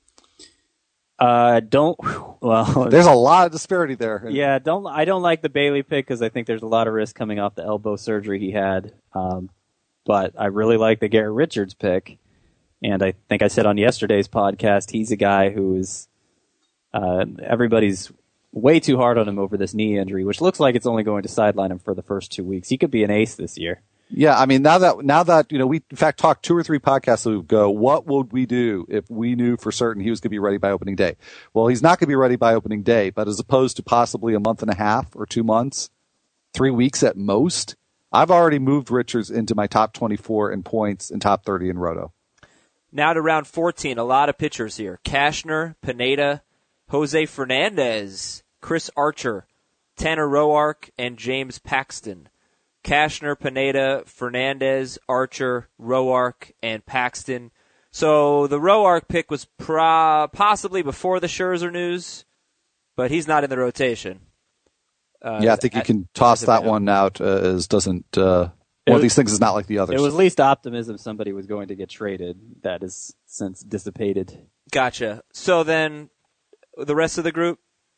Uh, don't. Well, There's a lot of disparity there. yeah, don't. I don't like the Bailey pick because I think there's a lot of risk coming off the elbow surgery he had. Um, but I really like the Garrett Richards pick, and I think I said on yesterday's podcast he's a guy who is uh, everybody's way too hard on him over this knee injury, which looks like it's only going to sideline him for the first two weeks. He could be an ace this year. Yeah, I mean, now that now that you know, we in fact talked two or three podcasts ago. What would we do if we knew for certain he was going to be ready by opening day? Well, he's not going to be ready by opening day, but as opposed to possibly a month and a half or two months, three weeks at most, I've already moved Richards into my top twenty-four in points and top thirty in roto. Now to round fourteen, a lot of pitchers here: Cashner, Pineda, Jose Fernandez, Chris Archer, Tanner Roark, and James Paxton. Cashner, Pineda, Fernandez, Archer, Roark, and Paxton. So the Roark pick was pro- possibly before the Scherzer news, but he's not in the rotation. Uh, yeah, I think you at- can toss as of that now. one out uh, as doesn't. Uh, It one of was- these things is not like the others. It was at least optimism somebody was going to get traded. That has since dissipated. Gotcha. So then the rest of the group?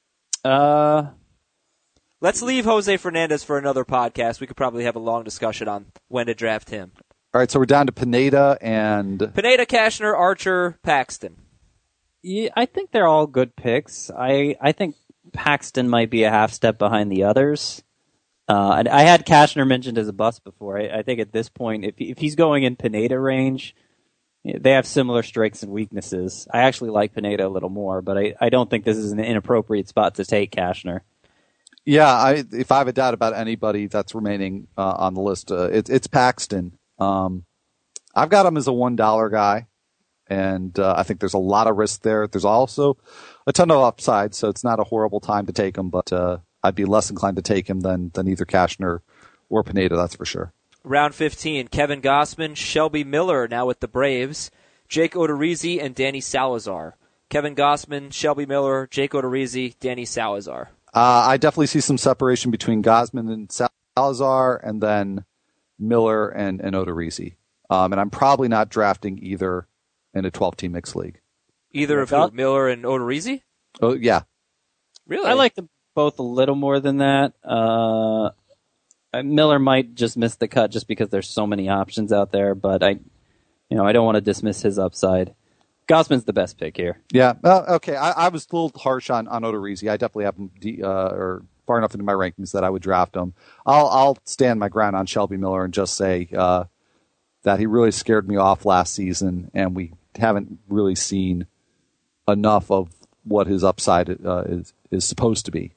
Uh, Let's leave Jose Fernandez for another podcast. We could probably have a long discussion on when to draft him. All right, so we're down to Pineda and Pineda, Cashner, Archer, Paxton. yeah, I think they're all good picks. I I think Paxton might be a half step behind the others. Uh, and I had Cashner mentioned as a bust before. I, I think at this point, if if he's going in Pineda range, they have similar strengths and weaknesses. I actually like Pineda a little more, but I, I don't think this is an inappropriate spot to take Cashner. yeah, I, if I have a doubt about anybody that's remaining uh, on the list, uh, it, it's Paxton. Um, I've got him as a one dollar guy, and uh, I think there's a lot of risk there. There's also a ton of upside, so it's not a horrible time to take him, but uh, I'd be less inclined to take him than than either Cashner or Pineda, that's for sure. Round fifteen, Kevin Gossman, Shelby Miller, now with the Braves, Jake Odorizzi, and Danny Salazar. Kevin Gossman, Shelby Miller, Jake Odorizzi, Danny Salazar. Uh, I definitely see some separation between Gosman and Salazar, and then Miller and, and Odorizzi. Um, and I'm probably not drafting either in a twelve-team mixed league. Either of who? Miller and Odorizzi? Oh, yeah. Really? I like them both a little more than that. Uh, Miller might just miss the cut just because there's so many options out there, but I, you know, I don't want to dismiss his upside. Gossman's the best pick here. Yeah. Uh, okay. I, I was a little harsh on, on Odorizzi. I definitely have him de- uh, or far enough into my rankings that I would draft him. I'll, I'll stand my ground on Shelby Miller and just say uh, that he really scared me off last season, and we haven't really seen enough of what his upside uh, is is supposed to be.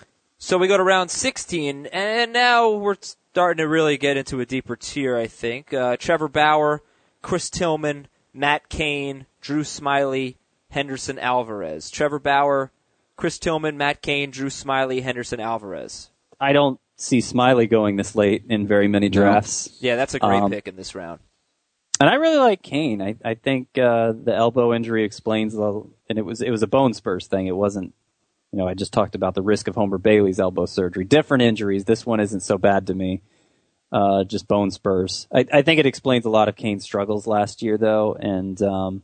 So we go to round sixteen, and now we're starting to really get into a deeper tier, I think. Uh, Trevor Bauer, Chris Tillman, Matt Cain, Drew Smiley, Henderson Alvarez. Trevor Bauer, Chris Tillman, Matt Cain, Drew Smiley, Henderson Alvarez. I don't see Smiley going this late in very many drafts. Yeah, that's a great Um, pick in this round. And I really like Kane. I, I think uh, the elbow injury explains the, and it was it was a bone spurs thing. It wasn't, you know, I just talked about the risk of Homer Bailey's elbow surgery. Different injuries. This one isn't so bad to me. Uh, just bone spurs. I, I think it explains a lot of Kane's struggles last year, though, and um,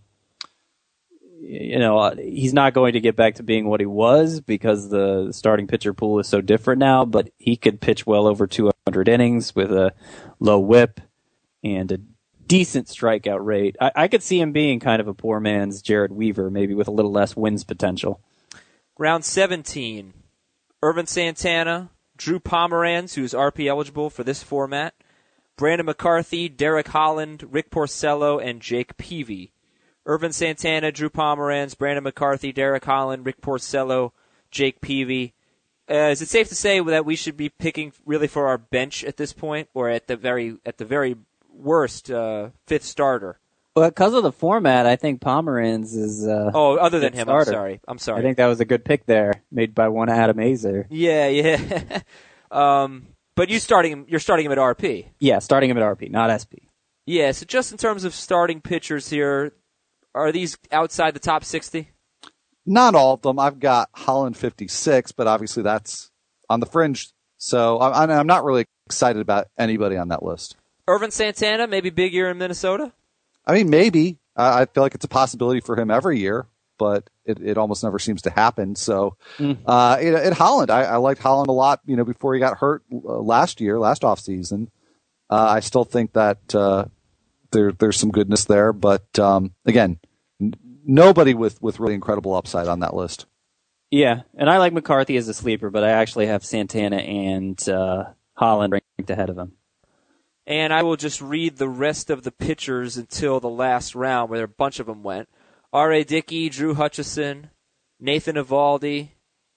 you know he's not going to get back to being what he was because the starting pitcher pool is so different now. But he could pitch well over two hundred innings with a low whip and a decent strikeout rate. I, I could see him being kind of a poor man's Jared Weaver, maybe with a little less wins potential. Round seventeen, Irvin Santana, Drew Pomeranz, who's R P eligible for this format, Brandon McCarthy, Derek Holland, Rick Porcello, and Jake Peavy. Irvin Santana, Drew Pomeranz, Brandon McCarthy, Derek Holland, Rick Porcello, Jake Peavy. Uh, is it safe to say that we should be picking really for our bench at this point, or at the very at the very worst uh, fifth starter? Well, because of the format, I think Pomeranz is. Uh, oh, other than him, starter. I'm sorry. I'm sorry. I think that was a good pick there, made by one Adam Azer. Yeah, yeah. um, but you starting him, you're starting him at R P. Yeah, starting him at R P, not S P. Yeah. So just in terms of starting pitchers here, are these outside the top sixty? Not all of them. I've got Holland fifty-six, but obviously that's on the fringe. So I'm, I'm not really excited about anybody on that list. Irvin Santana, maybe big year in Minnesota? I mean, maybe. I feel like it's a possibility for him every year, but it, it almost never seems to happen. So, mm. uh, in, in Holland, I, I liked Holland a lot, you know, before he got hurt uh, last year, last offseason. Uh, I still think that uh, there there's some goodness there, but um, again, n- nobody with, with really incredible upside on that list. Yeah, and I like McCarthy as a sleeper, but I actually have Santana and uh, Holland ranked ahead of him. And I will just read the rest of the pitchers until the last round, where a bunch of them went. R A. Dickey, Drew Hutchison, Nathan Eovaldi.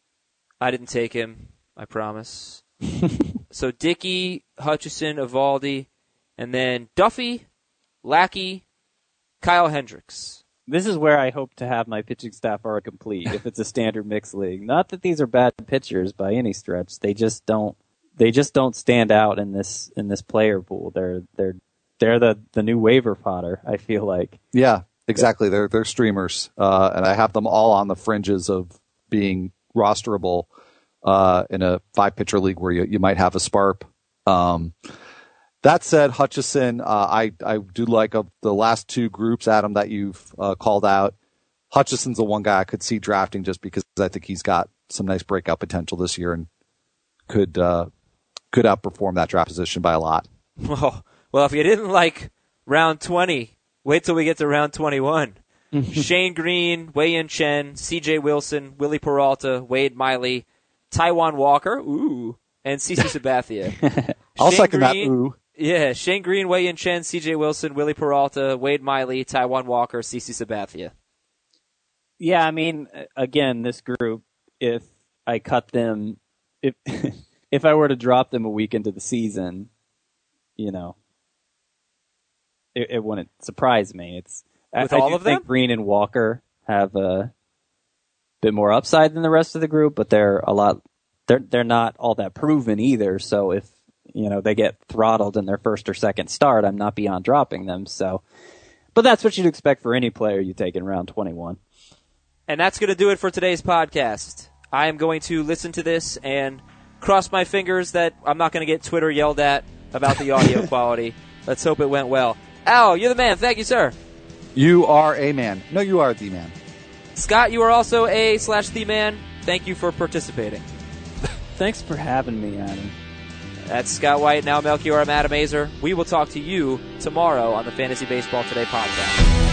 I didn't take him, I promise. So Dickey, Hutchison, Eovaldi, and then Duffy, Lackey, Kyle Hendricks. This is where I hope to have my pitching staff already complete, if it's a standard mixed league. Not that these are bad pitchers by any stretch. They just don't. They just don't stand out in this in this player pool. They're they're they're the, the new waiver fodder, I feel like. Yeah, exactly. They're they're streamers, uh, and I have them all on the fringes of being rosterable uh, in a five pitcher league where you, you might have a sparp. Um, that said, Hutchison, uh, I I do like of the last two groups, Adam, that you've uh, called out. Hutchison's the one guy I could see drafting just because I think he's got some nice breakout potential this year and could. Uh, could outperform that draft position by a lot. Well, well, if you didn't like round twenty, wait till we get to round twenty-one. Shane Green, Wei-Yin Chen, C J Wilson, Willie Peralta, Wade Miley, Taijuan Walker, ooh, and CeCe Sabathia. I'll Shane second Green, that, ooh. Yeah, Shane Green, Wei-Yin Chen, C J Wilson, Willie Peralta, Wade Miley, Taijuan Walker, CeCe Sabathia. Yeah, I mean, again, this group, if I cut them, if... If I were to drop them a week into the season, you know, it, it wouldn't surprise me. It's With I, all I do of them? think Green and Walker have a bit more upside than the rest of the group, but they're a lot. They're they're not all that proven either. So if you know they get throttled in their first or second start, I'm not beyond dropping them. So, but that's what you'd expect for any player you take in round twenty-one. And that's going to do it for today's podcast. I am going to listen to this and cross my fingers that I'm not going to get Twitter yelled at about the audio quality. Let's hope it went well. Al, you're the man. Thank you, sir. You are a man. No, you are the man. Scott, you are also a slash the man. Thank you for participating. Thanks for having me, Adam. That's Scott White. Now Melchior. I'm Adam Azer. We will talk to you tomorrow on the Fantasy Baseball Today podcast.